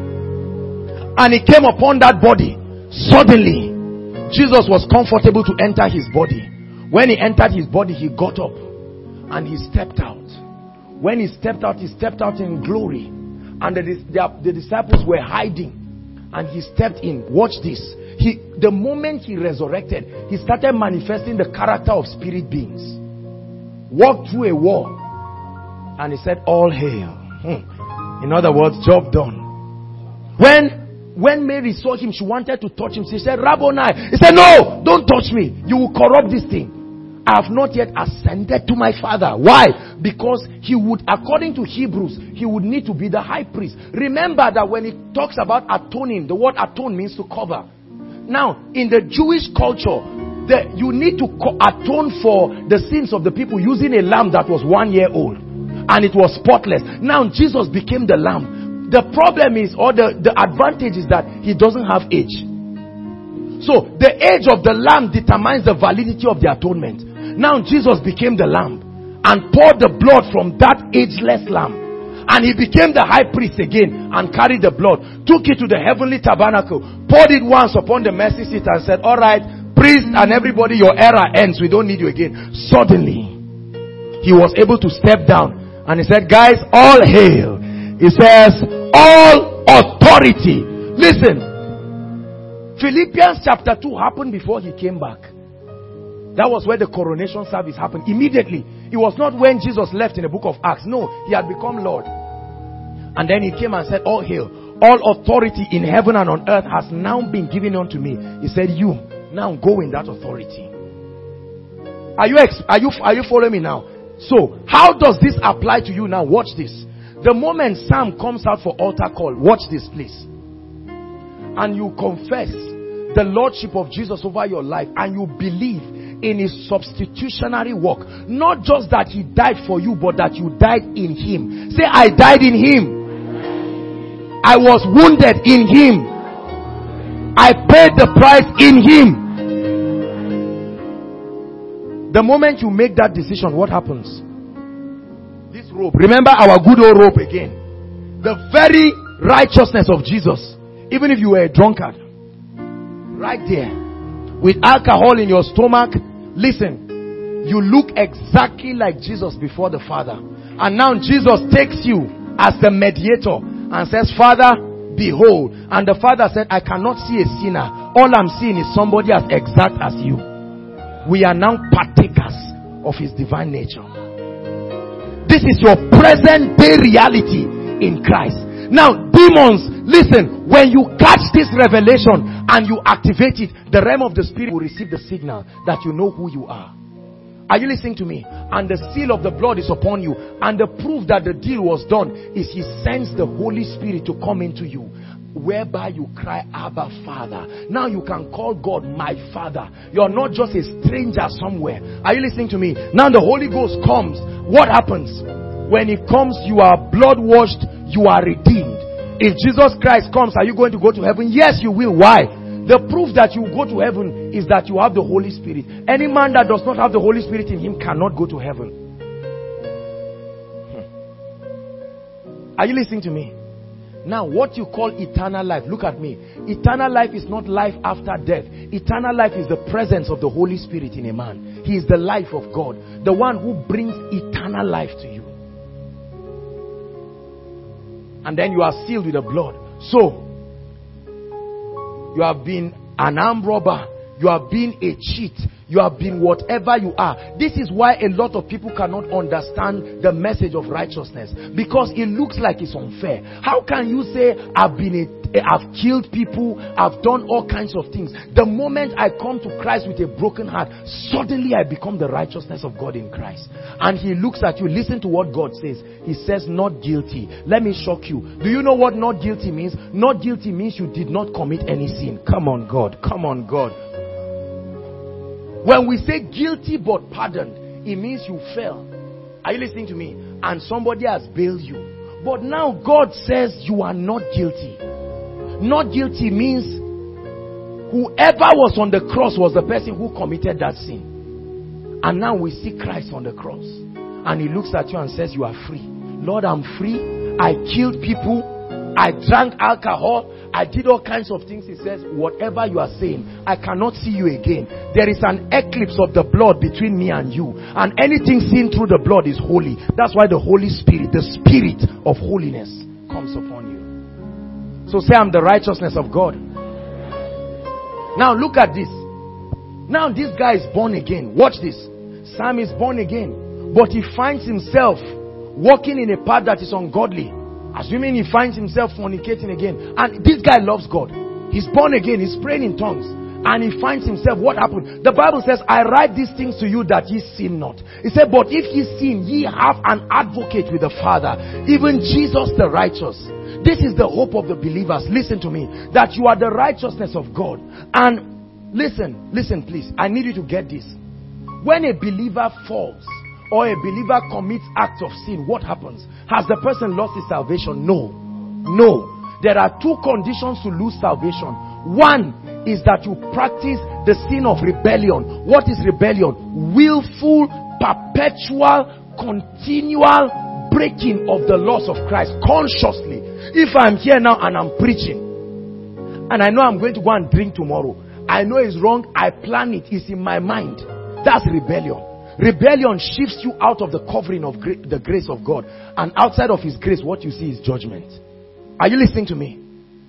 and it came upon that body. Suddenly Jesus was comfortable to enter his body. When he entered his body, he got up and he stepped out. When he stepped out in glory. And the disciples were hiding. And he stepped in. Watch this. The moment he resurrected, he started manifesting the character of spirit beings. Walked through a wall. And he said, all hail. In other words, job done. When Mary saw him, she wanted to touch him. She said, Rabboni. He said, no, don't touch me. You will corrupt this thing. I have not yet ascended to my Father. Why? Because he would, according to Hebrews, he would need to be the high priest. Remember that when it talks about atoning, the word atone means to cover. Now, in the Jewish culture, you need to atone for the sins of the people using a lamb that was 1 year old. And it was spotless. Now, Jesus became the lamb. The problem is, or the advantage is that he doesn't have age. So, the age of the lamb determines the validity of the atonement. Now Jesus became the lamb and poured the blood from that ageless lamb, and he became the high priest again and carried the blood, took it to the heavenly tabernacle, poured it once upon the mercy seat and said, all right, priest and everybody, your era ends, we don't need you again. Suddenly he was able to step down and he said, guys, all hail. He says, all authority. Listen, Philippians chapter 2 happened before he came back. That was where the coronation service happened. Immediately. It was not when Jesus left in the book of Acts. No, he had become Lord. And then he came and said, all hail. All authority in heaven and on earth has now been given unto me. He said, you now go in that authority. Are you following me now? So, how does this apply to you now? Watch this. The moment Sam comes out for altar call, watch this please. And you confess the lordship of Jesus over your life, and you believe in his substitutionary work. Not just that he died for you, but that you died in him. Say, I died in him. I was wounded in him. I paid the price in him. The moment you make that decision, what happens? This robe, remember our good old robe again. The very righteousness of Jesus. Even if you were a drunkard, right there, with alcohol in your stomach, listen, you look exactly like Jesus before the Father. And now Jesus takes you as the mediator and says, Father, behold. And the Father said, I cannot see a sinner. All I'm seeing is somebody as exact as you. We are now partakers of his divine nature. This is your present day reality in Christ. Now, demons, listen, when you catch this revelation and you activate it, the realm of the spirit will receive the signal that you know who you are. Are you listening to me? And the seal of the blood is upon you. And the proof that the deal was done is he sends the Holy Spirit to come into you, whereby you cry, Abba, Father. Now you can call God my Father. You're not just a stranger somewhere. Are you listening to me? Now the Holy Ghost comes. What happens? When he comes, you are blood washed. You are redeemed. If Jesus Christ comes, are you going to go to heaven? Yes, you will. Why? The proof that you go to heaven is that you have the Holy Spirit. Any man that does not have the Holy Spirit in him cannot go to heaven. Are you listening to me? Now, what you call eternal life, look at me. Eternal life is not life after death. Eternal life is the presence of the Holy Spirit in a man. He is the life of God, the one who brings eternal life to you. And then you are sealed with the blood. So, you have been an armed robber. You have been a cheat. You have been whatever you are. This is why a lot of people cannot understand the message of righteousness, because it looks like it's unfair. How can you say, I've killed people, I've done all kinds of things. The moment I come to Christ with a broken heart, suddenly I become the righteousness of God in Christ. And he looks at you. Listen to what God says. He says, not guilty. Let me shock you. Do you know what not guilty means? Not guilty means you did not commit any sin. Come on, God. Come on, God. When we say guilty but pardoned, it means you fell. Are you listening to me? And somebody has bailed you. But now God says you are not guilty. Not guilty means whoever was on the cross was the person who committed that sin. And now we see Christ on the cross. And he looks at you and says, you are free. Lord, I'm free. I killed people. I drank alcohol. I did all kinds of things. He says, whatever you are saying, I cannot see you again. There is an eclipse of the blood between me and you. And anything seen through the blood is holy. That's why the Holy Spirit, the Spirit of holiness, comes upon you. So say, I'm the righteousness of God. Now look at this. Now this guy is born again. Watch this. Sam is born again. But he finds himself walking in a path that is ungodly. Assuming he finds himself fornicating again. And this guy loves God. He's born again. He's praying in tongues. And he finds himself, what happened? The Bible says, I write these things to you that ye sin not. He said, but if ye sin, ye have an advocate with the Father, even Jesus the righteous. This is the hope of the believers. Listen to me. That you are the righteousness of God. And listen please. I need you to get this. When a believer falls, or a believer commits acts of sin, what happens? Has the person lost his salvation? No. No. There are two conditions to lose salvation. One is that you practice the sin of rebellion. What is rebellion? Willful, perpetual, continual breaking of the laws of Christ consciously. If I'm here now and I'm preaching, and I know I'm going to go and drink tomorrow, I know it's wrong, I plan it, it's in my mind. That's rebellion. Rebellion shifts you out of the covering of the grace of God. And outside of his grace, what you see is judgment. Are you listening to me?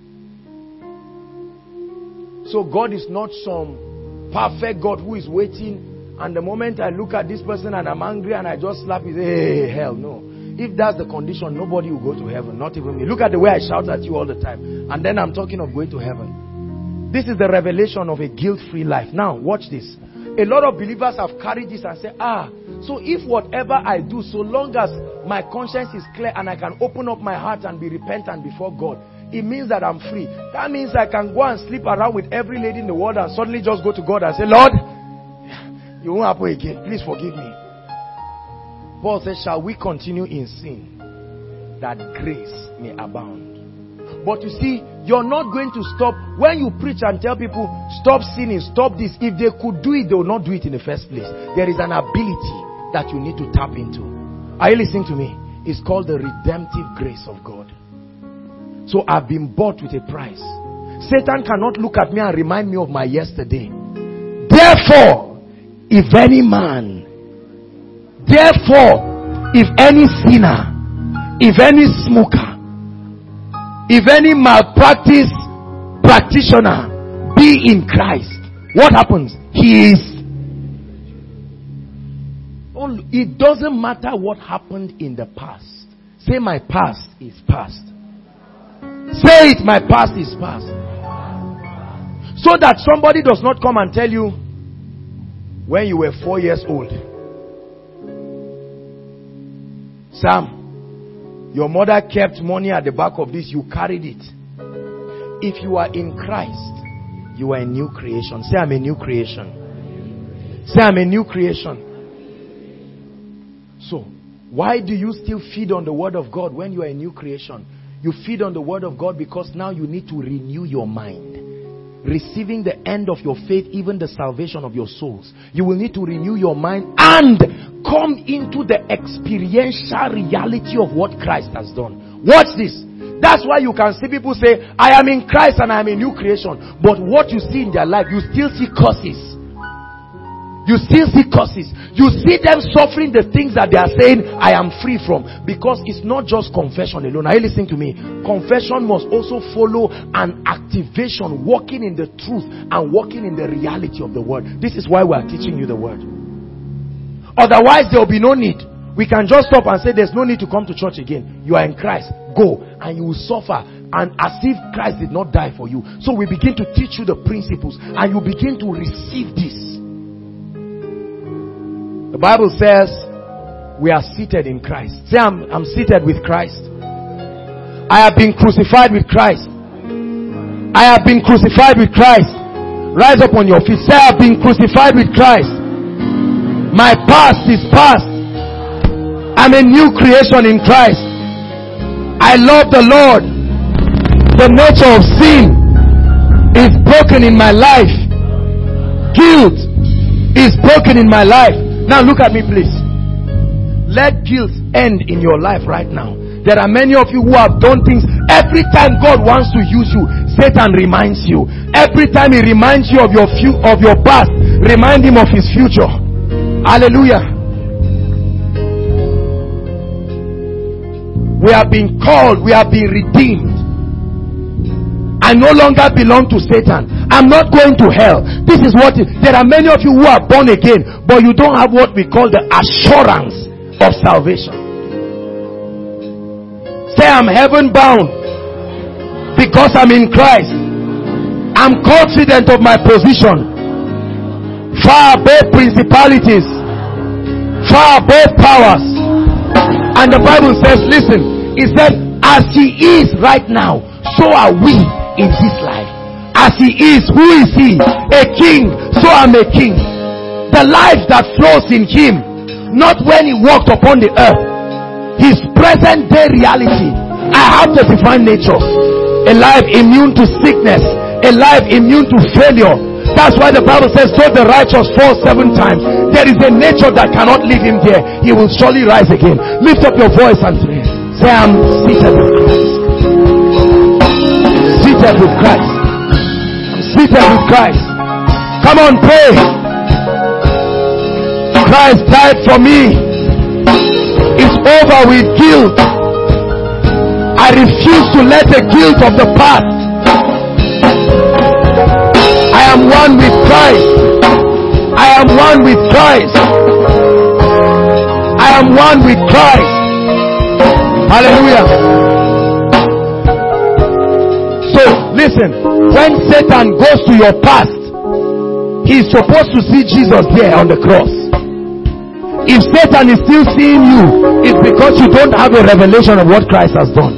So God is not some perfect God who is waiting. And the moment I look at this person and I'm angry and I just slap his, hey, hell no. If that's the condition, nobody will go to heaven. Not even me. Look at the way I shout at you all the time. And then I'm talking of going to heaven. This is the revelation of a guilt-free life. Now, watch this. A lot of believers have carried this and say, so if whatever I do, so long as my conscience is clear and I can open up my heart and be repentant before God, it means that I'm free. That means I can go and sleep around with every lady in the world and suddenly just go to God and say, Lord, you won't happen again. Please forgive me. Paul says, shall we continue in sin that grace may abound? But you see, you're not going to stop. When you preach and tell people, stop sinning, stop this. If they could do it, they will not do it in the first place. There is an ability that you need to tap into. Are you listening to me? It's called the redemptive grace of God. So I've been bought with a price. Satan cannot look at me and remind me of my yesterday. Therefore, if any sinner, if any smoker, if any malpractice practitioner be in Christ, what happens? He is. It doesn't matter what happened in the past. Say, my past is past. Say it, my past is past. So that somebody does not come and tell you, when you were 4 years old, Sam, your mother kept money at the back of this, you carried it. If you are in Christ, you are a new creation. Say, I'm a new creation. Say, I'm a new creation. So, why do you still feed on the word of God when you are a new creation? You feed on the word of God because now you need to renew your mind. Receiving the end of your faith, even the salvation of your souls. You will need to renew your mind and come into the experiential reality of what Christ has done. Watch this. That's why you can see people say, I am in Christ and I am a new creation. But what you see in their life, you still see curses. You still see curses. You see them suffering the things that they are saying, I am free from. Because it's not just confession alone. Are you listening to me? Confession must also follow an activation, walking in the truth and walking in the reality of the word. This is why we are teaching you the word. Otherwise, there will be no need. We can just stop and say, there's no need to come to church again. You are in Christ. Go. And you will suffer. And as if Christ did not die for you. So we begin to teach you the principles. And you begin to receive this. The Bible says we are seated in Christ. Say, I'm seated with Christ. I have been crucified with Christ. I have been crucified with Christ. Rise up on your feet. Say, I have been crucified with Christ. My past is past. I'm a new creation in Christ. I love the Lord. The nature of sin is broken in my life. Guilt is broken in my life. Now look at me, please. Let guilt end in your life right now. There are many of you who have done things. Every time God wants to use you, Satan reminds you. Every time he reminds you of your past, remind him of his future. Hallelujah. We have been called, we have been redeemed. I no longer belong to Satan. I'm not going to hell. This is what there are many of you who are born again, but you don't have what we call the assurance of salvation. Say, I'm heaven bound because I'm in Christ. I'm confident of my position, far above principalities, far above powers. And the Bible says, listen, it said, as he is right now, so are we in this life. As he is, who is he? A king, so I'm a king. The life that flows in him, not when he walked upon the earth, his present day reality. I have the divine nature, a life immune to sickness, a life immune to failure. That's why the Bible says, so the righteous fall 7 times. There is a nature that cannot leave him there. He will surely rise again. Lift up your voice and say, I'm seated with Christ. Seated with Christ. I'm seated with Christ. Come on, pray. Christ died for me. It's over with guilt. I refuse to let the guilt of the past. I am one with Christ. I am one with Christ. I am one with Christ. Hallelujah. So listen, when Satan goes to your past, he's supposed to see Jesus there on the cross. If Satan is still seeing you, it's because you don't have a revelation of what Christ has done.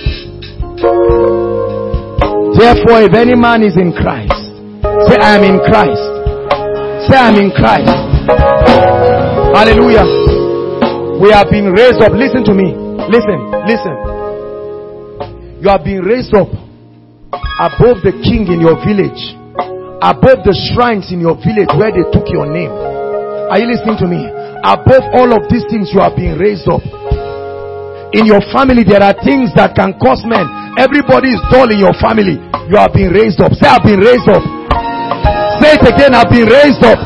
Therefore, if any man is in Christ, say, I am in Christ. Say, I am in Christ. Hallelujah. We have been raised up. Listen to me. Listen. You have been raised up above the king in your village, above the shrines in your village where they took your name. Are you listening to me? Above all of these things, you have been raised up. In your family, there are things that can cause men. Everybody is dull in your family. You have been raised up. Say, I've been raised up. Say it again, I've been raised up.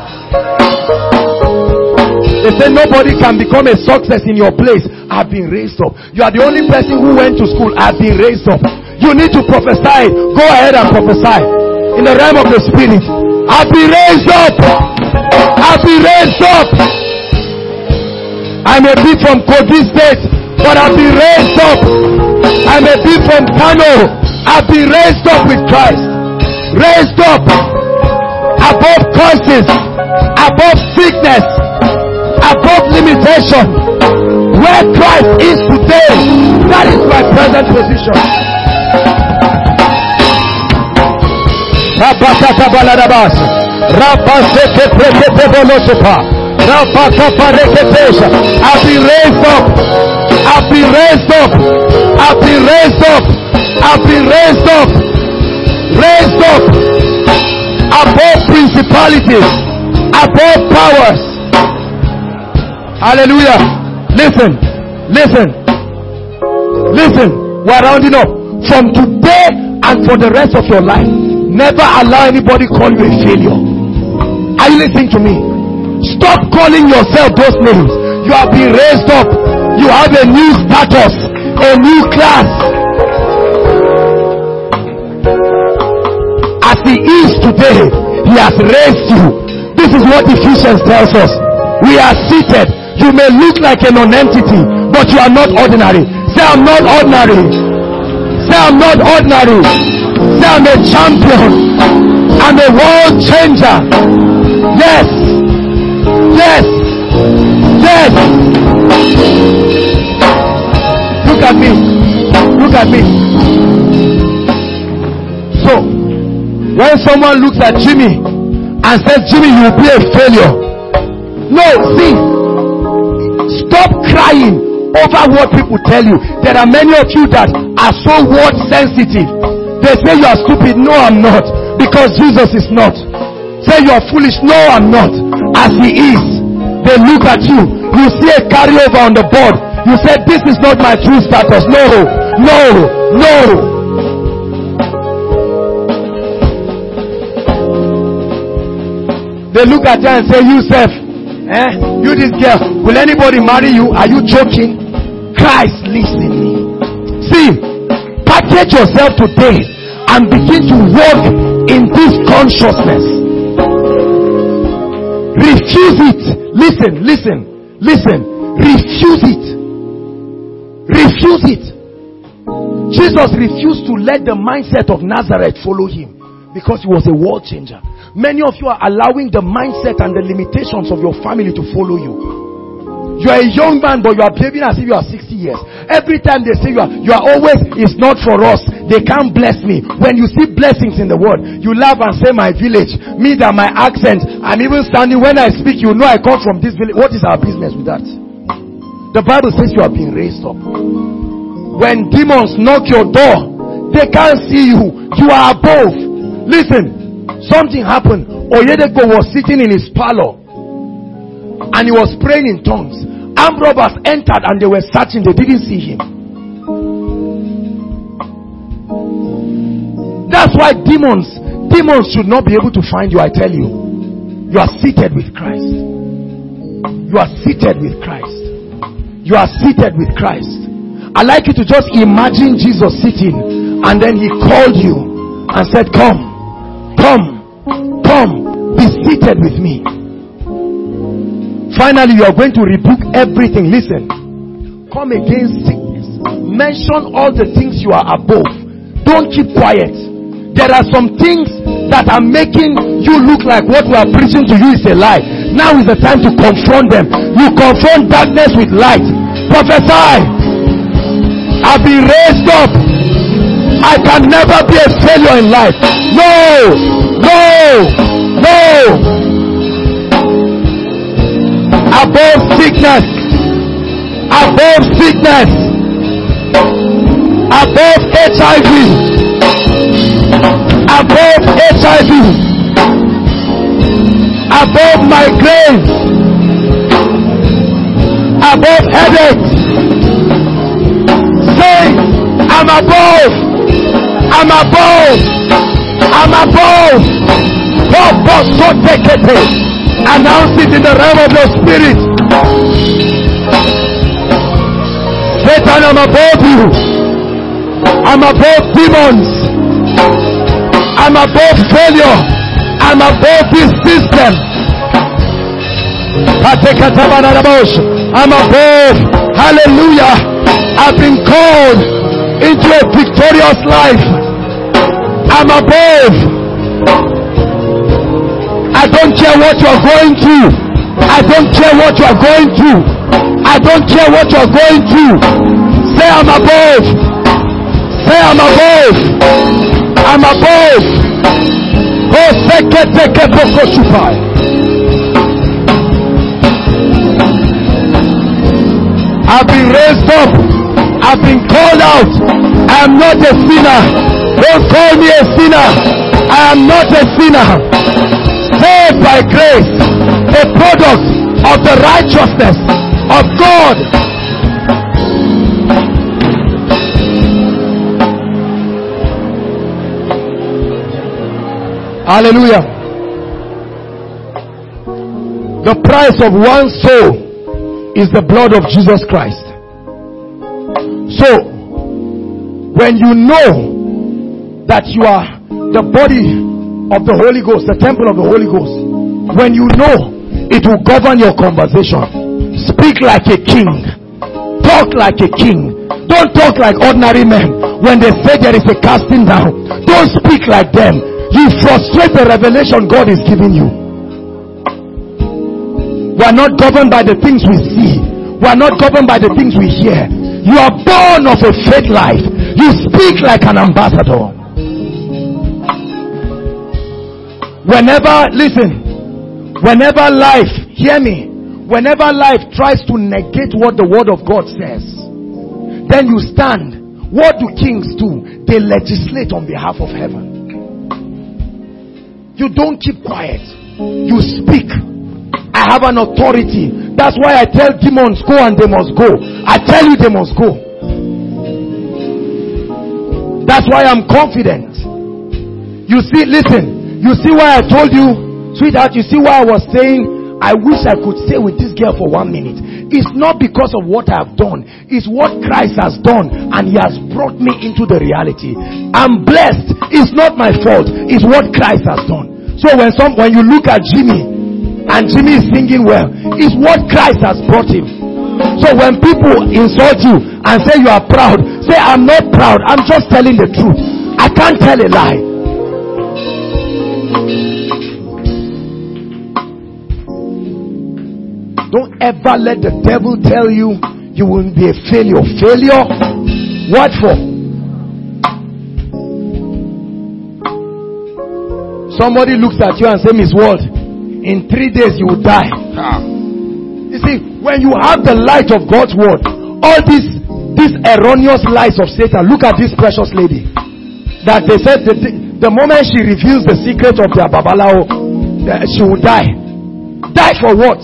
They say nobody can become a success in your place. I've been raised up. You are the only person who went to school. I've been raised up. You need to prophesy. Go ahead and prophesy in the realm of the spirit. I've been raised up. I've been raised up. I may be from Kogi State, but I've been raised up. I may be from Kano. I've been raised up with Christ. Raised up above curses, above sickness, above limitation. Where Christ is today, that is my present position. I've been raised up. I've been raised up. I've been raised up. I've been raised up. Raised up above principalities, above powers. Hallelujah. Listen. We're rounding up. From today and for the rest of your life, never allow anybody call you a failure. Are you listening to me? Stop calling yourself those names. You have been raised up. You have a new status, a new class. As he is today, he has raised you. This is what Ephesians tells us. We are seated. You may look like a non-entity, but you are not ordinary. Say, I'm not ordinary. Say, I'm not ordinary. Say, I'm a champion. I'm a world changer. Yes. Yes. Yes. Look at me. Look at me. So, when someone looks at Jimmy and says, Jimmy, you will be a failure. No, see. Stop crying over what people tell you. There are many of you that are so word sensitive. They say you are stupid. No, I'm not. Because Jesus is not. Say you are foolish. No, I'm not. As he is. They look at you. You see a carryover on the board. You say, this is not my true status. No, no, no. They look at you and say, you self, you this girl, will anybody marry you? Are you joking? Christ lives in me. See, package yourself today and begin to walk in this consciousness. Refuse it. Listen. Refuse it. Refuse it. Jesus refused to let the mindset of Nazareth follow him because he was a world changer. Many of you are allowing the mindset and the limitations of your family to follow you. You are a young man, but you are behaving as if you are 60 years. Every time they say you are always, it's not for us. They can't bless me. When you see blessings in the world, you laugh and say, my village, me that my accent, I'm even standing when I speak, you know I come from this village. What is our business with that? The Bible says you are being raised up. When demons knock your door, they can't see you. You are above. Listen. Something happened. Oyedepo was sitting in his parlor and he was praying in tongues. Armed robbers entered and they were searching. They didn't see him. That's why demons should not be able to find you. I tell you, you are seated with Christ. You are seated with Christ. You are seated with Christ. I'd like you to just imagine Jesus sitting and then he called you and said, come, be seated with me. Finally, you are going to rebuke everything. Listen, come against sickness. Mention all the things you are above. Don't keep quiet. There are some things that are making you look like what we are preaching to you is a lie. Now is the time to confront them. You confront darkness with light. Prophesy. I've been raised up. I can never be a failure in life. No. Above sickness. Above sickness. Above HIV. Above HIV. Above migraines. Above headaches. Say, I'm above. I'm above. I'm above. Announce it in the realm of your spirit. Satan, I'm above you. I'm above demons. I'm above failure. I'm above this system. I'm above. Hallelujah. I've been called into a victorious life. I'm above. I don't care what you are going through. I don't care what you are going through. I don't care what you are going through. Say I'm above. Say I'm above. I'm above. Oh, seke boko shupai. I've been raised up. I've been called out. I am not a sinner. Don't call me a sinner. I am not a sinner. Saved by grace, a product of the righteousness of God. Hallelujah. The price of one soul is the blood of Jesus Christ. So, when you know that you are the body of the Holy Ghost, the temple of the Holy Ghost, when you know, it will govern your conversation. Speak like a king. Talk like a king. Don't talk like ordinary men. When they say there is a casting down, don't speak like them. You frustrate the revelation God is giving you. We are not governed by the things we see. We are not governed by the things we hear. You are born of a faith life. You speak like an ambassador. Whenever life, hear me, whenever life tries to negate what the word of God says, then you stand. What do kings do? They legislate on behalf of heaven. You don't keep quiet. You speak. I have an authority. That's why I tell demons go and they must go. I tell you they must go. That's why I'm confident. You see, listen. You see why I told you, sweetheart, you see why I was saying, I wish I could stay with this girl for 1 minute. It's not because of what I have done. It's what Christ has done, and he has brought me into the reality. I'm blessed. It's not my fault. It's what Christ has done. So when you look at Jimmy, and Jimmy is singing well, it's what Christ has brought him. So when people insult you and say you are proud, say I'm not proud. I'm just telling the truth. I can't tell a lie. Don't ever let the devil tell you you will be a failure. Failure? What for? Somebody looks at you and says, Miss Ward, in 3 days you will die. You see, when you have the light of God's word, all these erroneous lies of Satan. Look at this precious lady. That they said the moment she reveals the secret of their babalao, she will die. Die for what?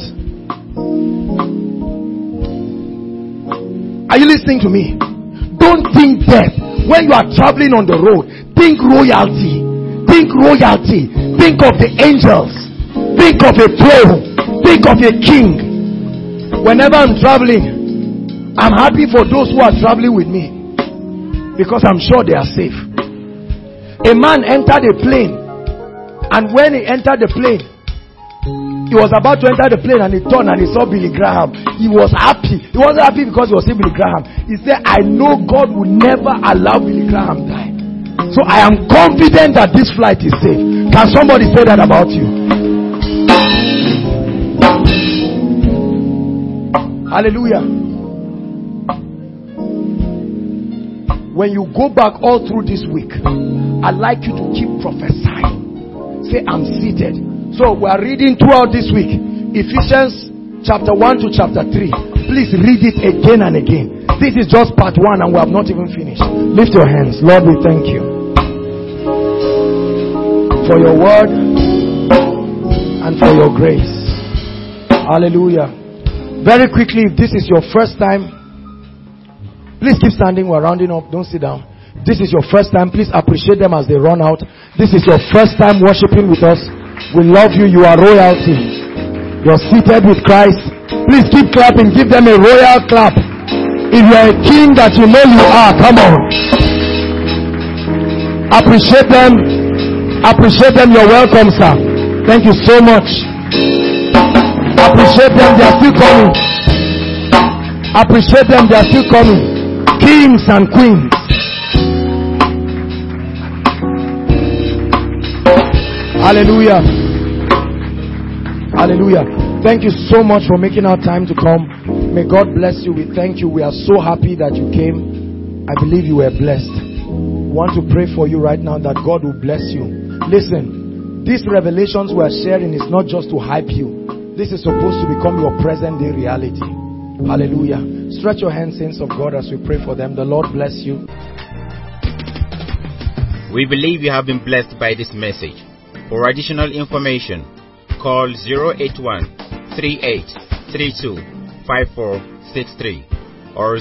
Are you listening to me? Don't think death. When you are traveling on the road, think royalty. Think royalty. Think of the angels. Think of a throne. Think of a king. Whenever I'm traveling, I'm happy for those who are traveling with me, because I'm sure they are safe. A man entered a plane, and when he entered the plane, he was about to enter the plane, and he turned and he saw Billy Graham. He was happy. He wasn't happy because he was seeing Billy Graham. He said, I know God will never allow Billy Graham die. So I am confident that this flight is safe. Can somebody say that about you? Hallelujah. When you go back all through this week, I'd like you to keep prophesying. Say, I'm seated. So we are reading throughout this week, Ephesians chapter 1 to chapter 3. Please read it again and again. This is just part 1 and we have not even finished. Lift your hands. Lord, we thank you for your word and for your grace. Hallelujah. Very quickly, if this is your first time, please keep standing. We're rounding up. Don't sit down. This is your first time. Please appreciate them as they run out. This is your first time worshiping with us. We love you. You are royalty. You're seated with Christ. Please keep clapping. Give them a royal clap. If you're a king that you know you are, come on. Appreciate them. Appreciate them. You're welcome, sir. Thank you so much. Appreciate them. They are still coming. Appreciate them. They are still coming. Kings and queens. Hallelujah. Hallelujah. Thank you so much for making our time to come. May God bless you. We thank you. We are so happy that you came. I believe you were blessed. We want to pray for you right now that God will bless you. Listen, these revelations we are sharing is not just to hype you. This is supposed to become your present day reality. Hallelujah. Stretch your hands, saints of God, as we pray for them. The Lord bless you. We believe you have been blessed by this message. For additional information, call 081-3832-5463 or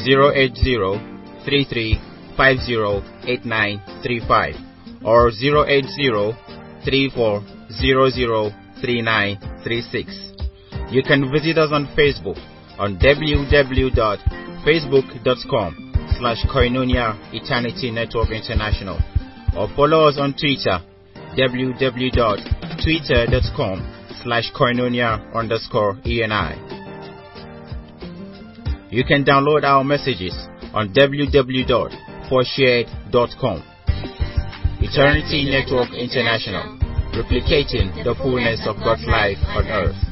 080-3350-8935 or 080 34003936. You can visit us on Facebook on www.facebook.com/Koinonia Eternity Network International, or follow us on Twitter www.twitter.com/Koinonia_ENI. You can download our messages on www.forshared.com. Eternity Network International, replicating the fullness of God's life on earth.